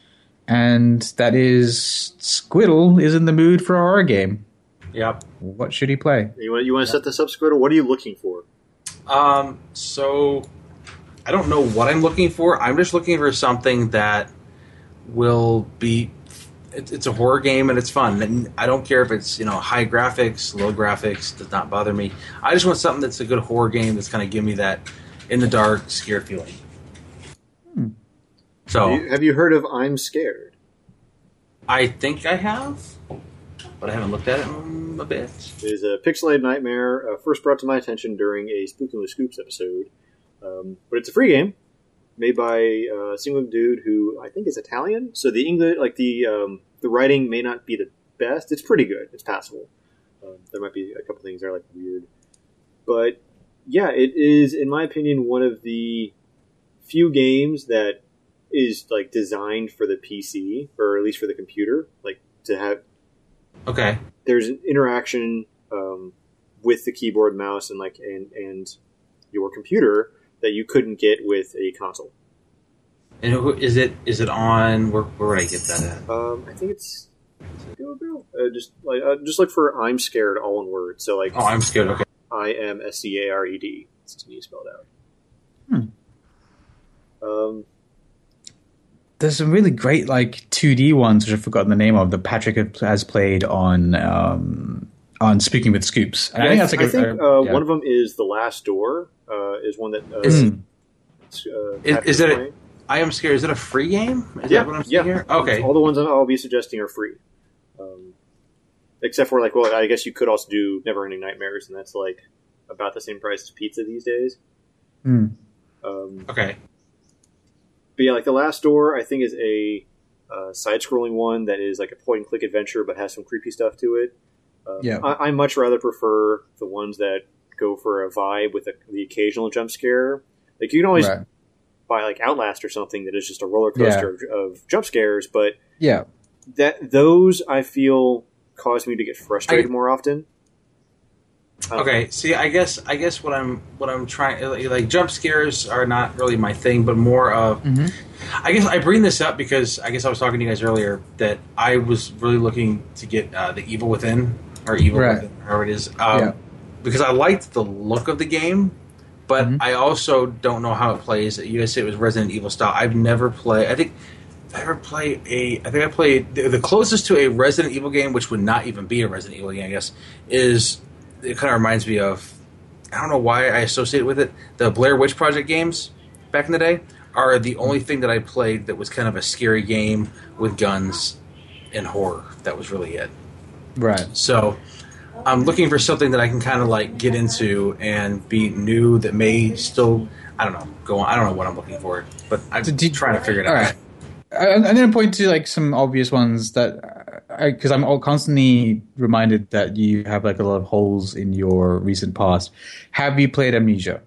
And that is Squiddle is in the mood for a horror game. Yep. What should he play? You want you want to set this up, Squiddle? What are you looking for? Um, so I don't know what I'm looking for. I'm just looking for something that will be it, it's a horror game and it's fun. And I don't care if it's you know high graphics, low graphics, does not bother me. I just want something that's a good horror game that's going to give me that in the dark, scared feeling. Hmm. So, have you, have you heard of I'm Scared? I think I have, but I haven't looked at it in a bit. It is a pixelated nightmare, uh, first brought to my attention during a Spooking with Scoops episode. Um, but it's a free game made by uh, a single dude who I think is Italian. So the English, like the um, the writing may not be the best. It's pretty good. It's passable. Um, there might be a couple things that are like weird, but yeah, it is, in my opinion, one of the few games that is like designed for the P C, or at least for the computer, like to have. Okay. There's an interaction um, with the keyboard, mouse, and like and and your computer that you couldn't get with a console. And who, is it? Is it on? Where, where would I get that at? Um, I think it's. Uh, just like uh, just look for "I'm scared" all in words. So like, Oh, I'm scared. Okay. I M S C A R E D. It's to me spelled out. Hmm. Um, There's some really great like two D ones which I've forgotten the name of that Patrick has played on um, on Speaking with Scoops. And yeah, I think that's like I a, think a- uh, yeah. one of them is The Last Door. Uh, is one that uh, Is- Hmm. uh, Is, Patrick is it? playing. A, I am scared. Is it a free game? Is Yeah, that what I'm yeah. seeing here? Okay. All the ones I'll be suggesting are free. Um, except for like, well, I guess you could also do Neverending Nightmares, and that's like about the same price as pizza these days. Hmm. Um, Okay. But yeah, like The Last Door, I think is a uh, side-scrolling one that is like a point-and-click adventure, but has some creepy stuff to it. Um, Yeah. I, I much rather prefer the ones that go for a vibe with a, the occasional jump scare. Like you can always Right. buy like Outlast or something that is just a roller coaster of, of jump scares, but Yeah. that those I feel cause me to get frustrated I- more often. Um, Okay. See, I guess I guess what I'm what I'm trying like, like jump scares are not really my thing, but more of. Mhm. I guess I bring this up because I guess I was talking to you guys earlier that I was really looking to get uh, the Evil Within or Evil Right. Within, however it is, um, Yeah. because I liked the look of the game, but Mhm. I also don't know how it plays. You guys say it was Resident Evil style. I've never played. I think. If I ever play a, I think I played the, the closest to a Resident Evil game, which would not even be a Resident Evil game, I guess, is it kind of reminds me of, I don't know why I associate it with it. The Blair Witch Project games back in the day are the only thing that I played that was kind of a scary game with guns and horror. That was really it. Right. So I'm looking for something that I can kind of like get into and be new that may still, I don't know, go on. I don't know what I'm looking for, but I'm So do you- trying to figure it out. All right. I, I'm going to point to like some obvious ones that, because I'm all constantly reminded that you have like a lot of holes in your recent past. Have you played Amnesia?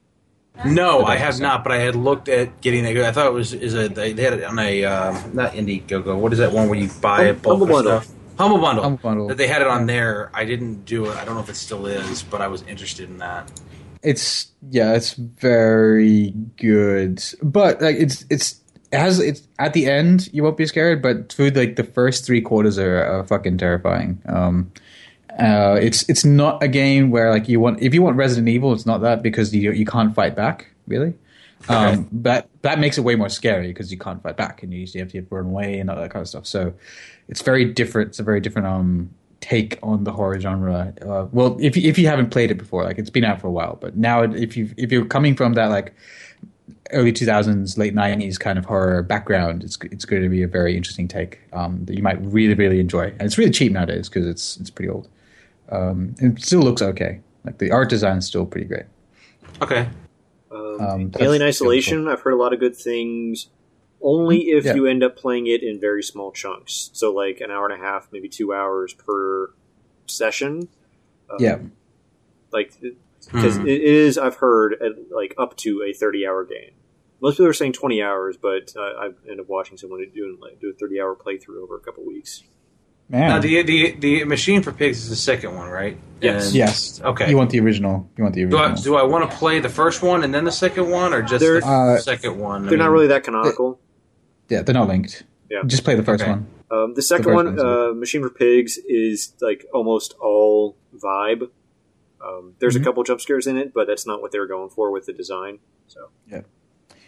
No, Okay, I have so- not, but I had looked at getting it. I thought it was is a they, they had it on a um, not Indiegogo. What is that one where you buy a Hum- bulk Humble of Bundle. stuff? Humble Bundle. Humble Bundle. That they had it on there. I didn't do it. I don't know if it still is, but I was interested in that. It's yeah, it's very good, but like it's it's it has it's at the end you won't be scared, but through like the first three quarters are, are fucking terrifying. Um, uh, it's it's not a game where like you want if you want Resident Evil, it's not that because you you can't fight back really. Um, Okay. that that makes it way more scary because you can't fight back and you usually have to run away and all that kind of stuff. So it's very different. It's a very different um take on the horror genre. Uh, well, if you, if you haven't played it before, like it's been out for a while, but now it, if you if you're coming from that like early two thousands, late nineties kind of horror background, it's it's going to be a very interesting take um, that you might really really enjoy. And it's really cheap nowadays because it's it's pretty old. Um, and it still looks okay. Like the art design is still pretty great. Okay. Um, Um, that's- Alien Isolation, I've heard a lot of good things. Only if Yeah. you end up playing it in very small chunks, so like an hour and a half, maybe two hours per session. Um, Yeah. like because Hmm. it is. I've heard at, like up to a thirty-hour game. Most people are saying twenty hours, but uh, I've ended up watching someone do like do a thirty-hour playthrough over a couple weeks. Man, Now the the the Machine for Pigs is the second one, right? Yes. And- yes. Okay. You want the original? You want the do I original? do I want to play the first one and then the second one, or just They're- the Uh, second one? I They're not mean- really that canonical. Yeah, they're not linked. Yeah. Just play the first Okay. one. Um, the second first one, one's uh, Machine for Pigs, is like almost all vibe. Um, there's Mhm. a couple jump scares in it, but that's not what they were going for with the design. So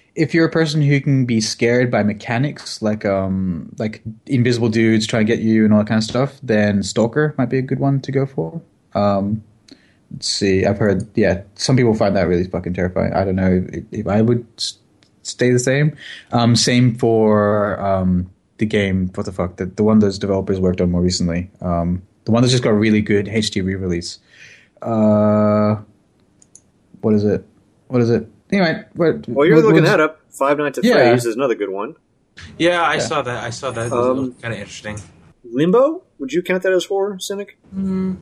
if you're a person who can be scared by mechanics, like um like invisible dudes trying to get you and all that kind of stuff, then Stalker might be a good one to go for. Um, let's see. I've heard, yeah, some people find that really fucking terrifying. I don't know if, if I would s- stay the same. Um, same for um the game. What the fuck? The the one those developers worked on more recently. Um, the one that's just got a really good H D re-release. Uh, what is it? What is it? Anyway, what, Well, you're what, looking what's- that up. Five Nights at Yeah. Freddy's is another good one. Yeah, I Yeah. saw that. I saw that. It Um, was kind of interesting. Limbo? Would you count that as horror, Cynic? Mm,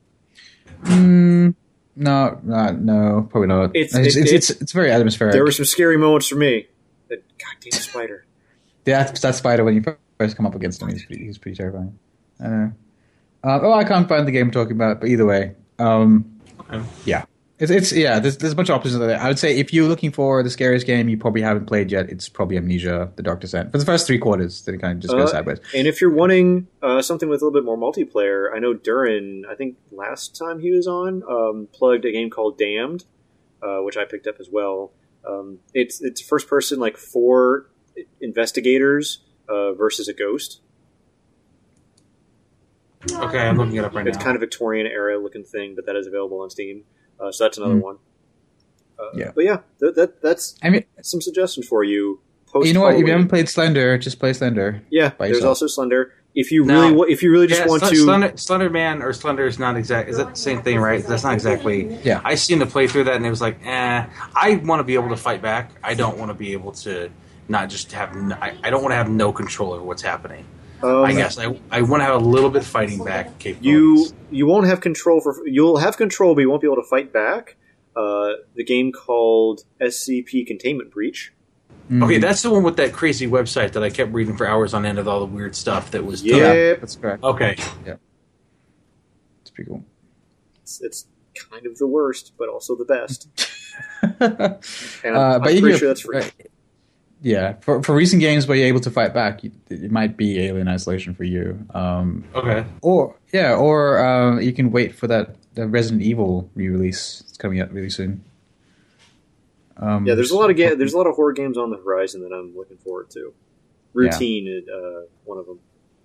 no, not, no, probably not. It's- It's it- it's, it- it's, it's very atmospheric. There were some scary moments for me. That goddamn spider. Yeah, that spider when you first come up against him, he's pretty, he's pretty terrifying. I don't know. Uh, oh, I can't find the game I'm talking about, but either way, um, Okay. yeah, it's it's yeah. There's there's a bunch of options there. I would say if you're looking for the scariest game you probably haven't played yet, it's probably Amnesia: The Dark Descent. For the first three quarters, then it kind of just goes Uh, sideways. And if you're wanting uh, something with a little bit more multiplayer, I know Durin, I think last time he was on, um, plugged a game called Damned, uh, which I picked up as well. Um, it's it's first person, like four investigators uh, versus a ghost. Okay, I'm looking it up right It's now. kind of Victorian era looking thing, but that is available on Steam. Uh, so that's another Mm. one. Uh, Yeah. But yeah, th- that that's I mean, some suggestions for you. Post you know what? If you Halloween. haven't played Slender, just play Slender. yeah, by there's yourself. also Slender. If you Now- really, wa- if you really just yeah, want Sl- to, Slender, Slender Man or Slender is not exact. Is that the same thing, right? That's not exactly. Yeah. I seen the play through that, and it was like, eh. I want to be able to fight back. I don't want to be able to not just have. n- I, I don't want to have no control over what's happening. um, I guess I, I want to have a little bit fighting back you capabilities. you won't have control for you'll have control, but you won't be able to fight back. Uh, the game called S C P Containment Breach. Mm. Okay, that's the one with that crazy website that I kept reading for hours on end of all the weird stuff that was. Yeah. yeah, that's correct. Okay. It's pretty cool. It's, it's kind of the worst, but also the best. And I'm, Uh, I'm but you pretty can- sure that's free. uh, yeah, for for recent games where you're able to fight back, you- it might be Alien Isolation for you. Um, Okay. or yeah, or uh, you can wait for that the Resident Evil re-release. It's coming out really soon. Um, Yeah, there's a lot of ga- there's a lot of horror games on the horizon that I'm looking forward to. Routine is uh, one of them.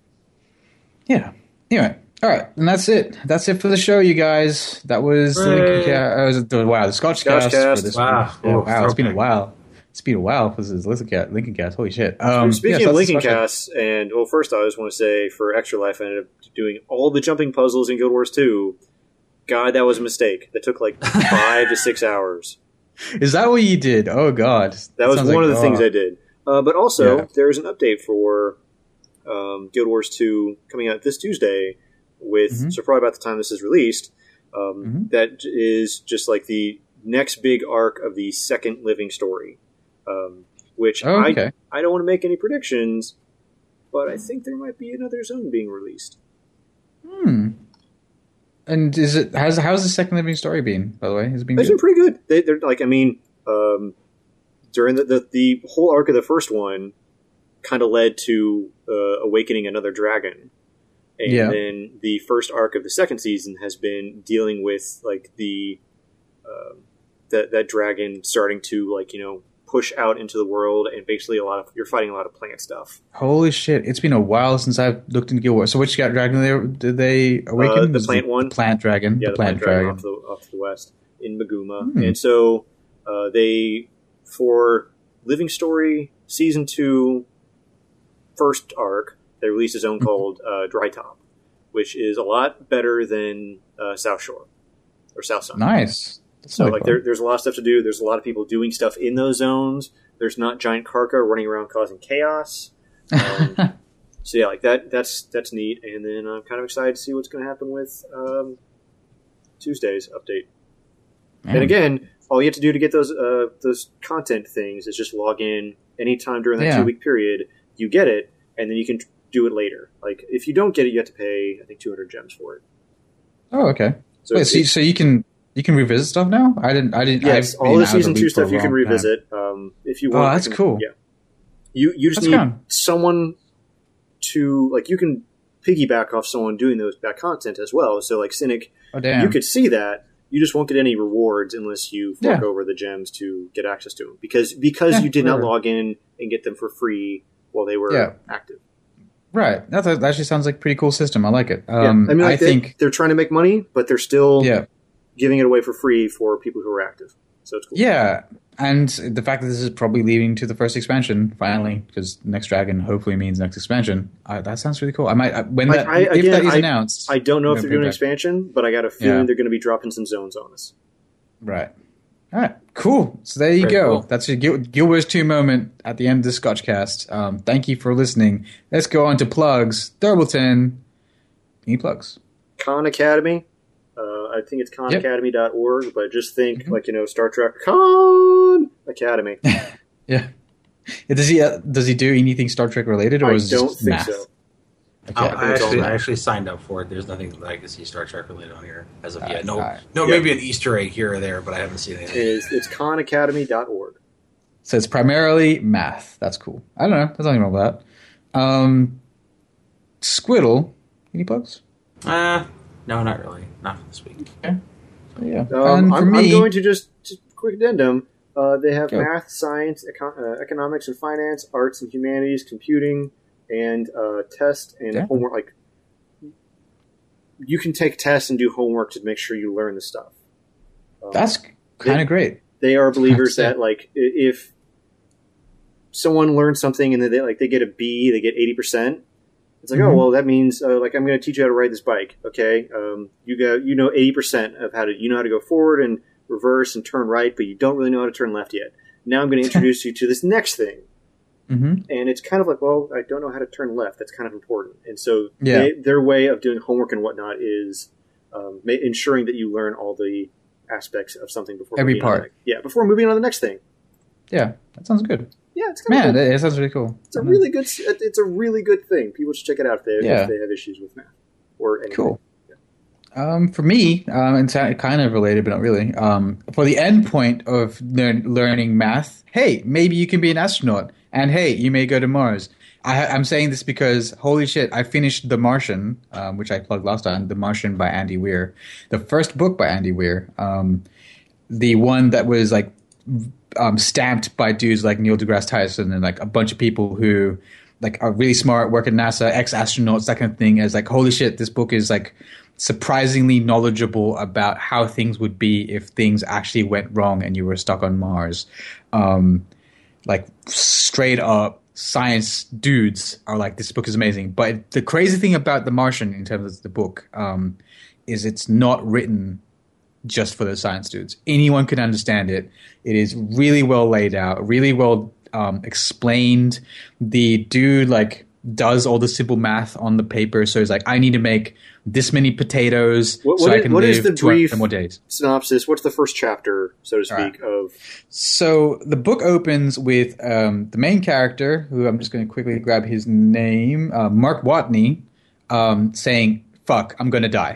Yeah. Anyway, all right, and that's it. That's it for the show, you guys. That was the Hooray. Lincoln Cast. Uh, was it- wow, the Scotch Scotch Cast Cast. for this Wow. week. Yeah, Oh, wow, it's been a throwback. while. It's been a while for this Lincoln Cast. Lincoln Cast. Holy shit. Um, Speaking yeah, so of that's the Lincoln Scotch Casts, and well, first I just want to say for Extra Life, I ended up doing all the jumping puzzles in Guild Wars two. God, that was a mistake. That took like five to six hours. Is that what you did? Oh God, That was sounds one like- of the oh. things I did. Uh, but also, Yeah. there's an update for um, Guild Wars two coming out this Tuesday. With Mhm. so probably about the time this is released, um, Mhm. that is just like the next big arc of the second living story. Um, which Oh, I okay. I don't want to make any predictions, but I think there might be another zone being released. Hmm. And is it how's how's the second living story been? By the way, has it been It's good? been pretty good. They, they're like, I mean, um, during the, the the whole arc of the first one, kind of led to uh, awakening another dragon, and Yeah. then the first arc of the second season has been dealing with like the um that that dragon starting to like you know push out into the world, and basically a lot of you're fighting a lot of plant stuff. Holy shit! It's been a while since I've looked into Guild Wars. So which dragon did they, did they awaken? Uh, the Was it plant one? The plant dragon. Yeah, the, plant, dragon. off, the, off to the west in Maguma. Hmm. And so uh, they, for Living Story Season two first arc, they released a zone Mm-hmm. called uh, Dry Top, which is a lot better than uh, South Shore or South Side. Nice. That's So really like fun. there, there's a lot of stuff to do. There's a lot of people doing stuff in those zones. There's not giant Karka running around causing chaos. Um, so yeah, like that. That's that's neat. And then I'm kind of excited to see what's going to happen with um, Tuesday's update. Man. And again, all you have to do to get those uh, those content things is just log in anytime during that Yeah. two week period. You get it, and then you can do it later. Like if you don't get it, you have to pay I think two hundred gems for it. Oh, okay. So Wait, it's- so, you- so you can you can revisit stuff now? I didn't. I didn't. yes, I've all been the out of season two loop for a stuff you can long time. revisit um, if you Oh, want. I that's can- cool. Yeah, you you just That's need good. someone to like. You can piggyback off someone doing those that content as well. So like Cynic, Oh damn. you could see that. you just won't get any rewards unless you fork Yeah. over the gems to get access to them because because Yeah, you did not whatever. log in and get them for free while they were Yeah. active. Right. That, that actually sounds like a pretty cool system. I like it. Yeah. Um, I mean, like I they, think. they're trying to make money, but they're still Yeah. giving it away for free for people who are active. So it's cool. Yeah. And the fact that this is probably leading to the first expansion finally, because Next Dragon hopefully means next expansion. Uh, that sounds really cool. I might I, when Like, that I- if again, that is I- announced. I don't know I'm if they're gonna doing an put it back. expansion, but I got a feeling Yeah. they're going to be dropping some zones on us. Right. All right. Cool. So there you Very go. cool. That's your Gil- Gilbert's two moment at the end of the Scotchcast. Um, thank you for listening. Let's go on to plugs. Thurbleton. Any plugs? Khan Academy. Uh, I think it's khan academy dot org, but just think Mm-hmm. like, you know, Star Trek Khan Academy. Yeah. Does he uh, does he do anything Star Trek related, or I is it don't just think math? so. Okay. Oh, think I it's all actually, math. I actually signed up for it. There's nothing Legacy Star Trek related on here as of Alright, yet. No, alright. no, Yeah. maybe an Easter egg here or there, but I haven't seen It anything. is, it's khan academy dot org. So it's primarily math. That's cool. I don't know. There's nothing wrong with that. Um, Squiddle. Any plugs? Uh, no, not really. Not for this week. Okay. So, yeah. Um, and for I'm, me, I'm going to just, just quick addendum. Uh, they have Go. math, science, econ- uh, economics and finance, arts and humanities, computing, and uh, test and Yeah. homework. Like, you can take tests and do homework to make sure you learn the stuff. Um, that's kind of great. they are believers Yeah. that like i- if someone learns something and then they like they get a B, they get eighty percent. It's like, Mhm. oh well, that means uh, like I'm going to teach you how to ride this bike. Okay, um, you go, you know, eighty percent of how to you know how to go forward and reverse and turn right, but you don't really know how to turn left yet. Now I'm going to introduce you to this next thing, hmm and it's kind of like, well, I don't know how to turn left. That's kind of important, and so Yeah. they, their way of doing homework and whatnot is um, ma- ensuring that you learn all the aspects of something before Every moving on to part. the next- yeah, before moving on to the next thing. Yeah, that sounds good. Yeah, it's kind of Man, cool. that, that sounds really cool. It's a really good. It's a really good thing. People should check it out if they, Yeah. if they have issues with math or anything. Cool. Um, for me, um, it's kind of related, but not really. Um, for the end point of learn, learning math, hey, maybe you can be an astronaut, and hey, you may go to Mars. I, I'm saying this because, holy shit, I finished The Martian, um, which I plugged last time, The Martian by Andy Weir, the first book by Andy Weir, um, the one that was like um, stamped by dudes like Neil deGrasse Tyson and like a bunch of people who like are really smart, work at NASA, ex-astronauts, that kind of thing. As like, holy shit, this book is like surprisingly knowledgeable about how things would be if things actually went wrong and you were stuck on Mars. Um, like straight up science dudes are like, this book is amazing. But the crazy thing about The Martian in terms of the book um, is it's not written just for the science dudes. Anyone can understand it. It is really well laid out, really well um, explained. The dude like does all the simple math on the paper. So he's like, I need to make this many potatoes What- so what I is- can what is live the two hundred brief- more days. Synopsis. What's the first chapter, so to All right. speak, of? So the book opens with um, the main character, who I'm just going to quickly grab his name, uh, Mark Watney, um, saying, fuck, I'm going to die.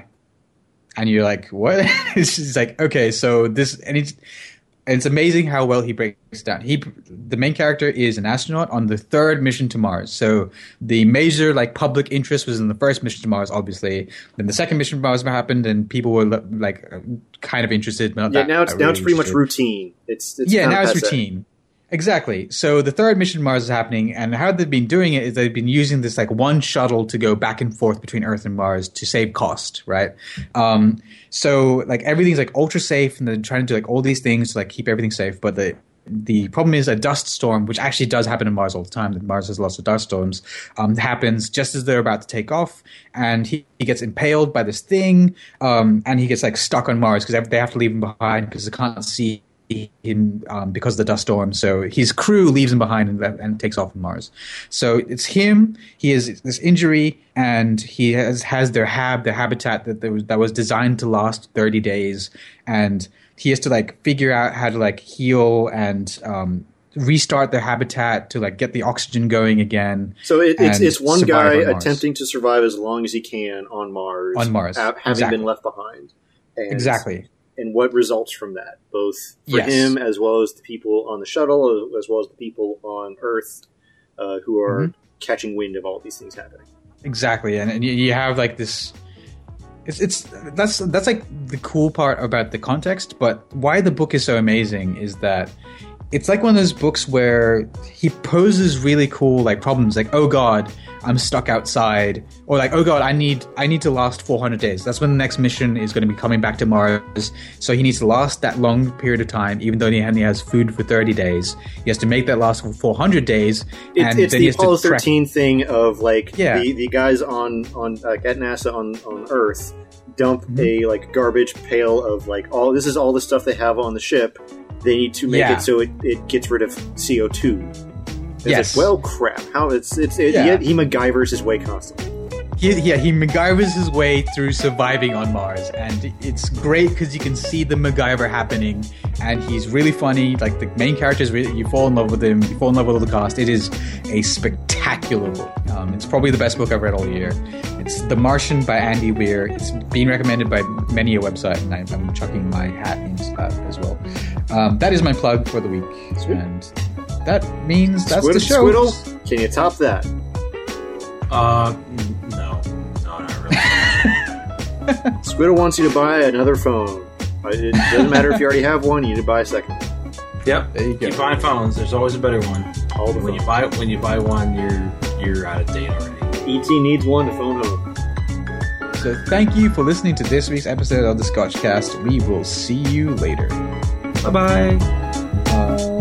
And you're like, what? It's like, okay, so this, and it's, and it's amazing how well he breaks it down. He, the main character is an astronaut on the third mission to Mars. So the major like public interest was in the first mission to Mars, obviously. Then the second mission to Mars happened, and people were like kind of interested. But not Yeah, that, now it's uh, now really it's pretty much interested. routine. It's, it's Yeah, kind of now it's passé. routine. Exactly. So the third mission to Mars is happening, and how they've been doing it is they've been using this like one shuttle to go back and forth between Earth and Mars to save cost, right? Um, so like everything's like ultra safe, and they're trying to do like all these things to like keep everything safe. But the the problem is a dust storm, which actually does happen in Mars all the time. That Mars has lots of dust storms. Um, happens just as they're about to take off, and he, he gets impaled by this thing, um, and he gets like stuck on Mars because they have to leave him behind because they can't see him um, because of the dust storm. So his crew leaves him behind and, and takes off on Mars. So it's him. He has this injury, and he has has their hab, their habitat that there was, that was designed to last thirty days, and he has to like figure out how to like heal and um, restart their habitat to like get the oxygen going again. So it, it's and it's one survive guy on Mars. attempting to survive as long as he can on Mars. On Mars. ha- having Exactly. been left behind. And, Exactly. And what results from that, both for Yes. him as well as the people on the shuttle, as well as the people on Earth uh, who are Mhm. catching wind of all these things happening. Exactly, and, and you, you have like this. It's it's that's that's like the cool part about the context. But why the book is so amazing is that it's like one of those books where he poses really cool like problems, like, oh god, I'm stuck outside, or like, oh god, I need I need to last four hundred days. That's when the next mission is going to be coming back to Mars. So he needs to last that long period of time, even though he only has food for thirty days. He has to make that last for four hundred days. It, and it's then the he has Apollo to track- thirteen thing of like Yeah. the, the guys on on like at NASA on on Earth dump Mm-hmm. a like garbage pail of like all this is all the stuff they have on the ship. They need to make Yeah. it so it, it gets rid of C O two. It's Yes. like, well, crap. How it's it's it, Yeah. he, he MacGyvers his way constantly. He, yeah, he MacGyvers his way through surviving on Mars, and it's great because you can see the MacGyver happening, and he's really funny. Like, the main character is really, you fall in love with him, you fall in love with all the cast. It is a spectacular book. Um, it's probably the best book I've read all year. It's The Martian by Andy Weir. It's being recommended by many a website, and I, I'm chucking my hat into that as well. Um, that is my plug for the week, Sweet. and that means that's Squid- the show. Squiddle, can you top that? Uh, no, no, not really. Squiddle wants you to buy another phone. Uh, It doesn't matter if you already have one; you need to buy a second. Yep. There you go. Keep buying phones. There's always a better one. All the When you phones. buy when you buy one, you're you're out of date already. E T needs one to phone home. So thank you for listening to this week's episode of the Scotchcast. We will see you later. Bye bye. Uh,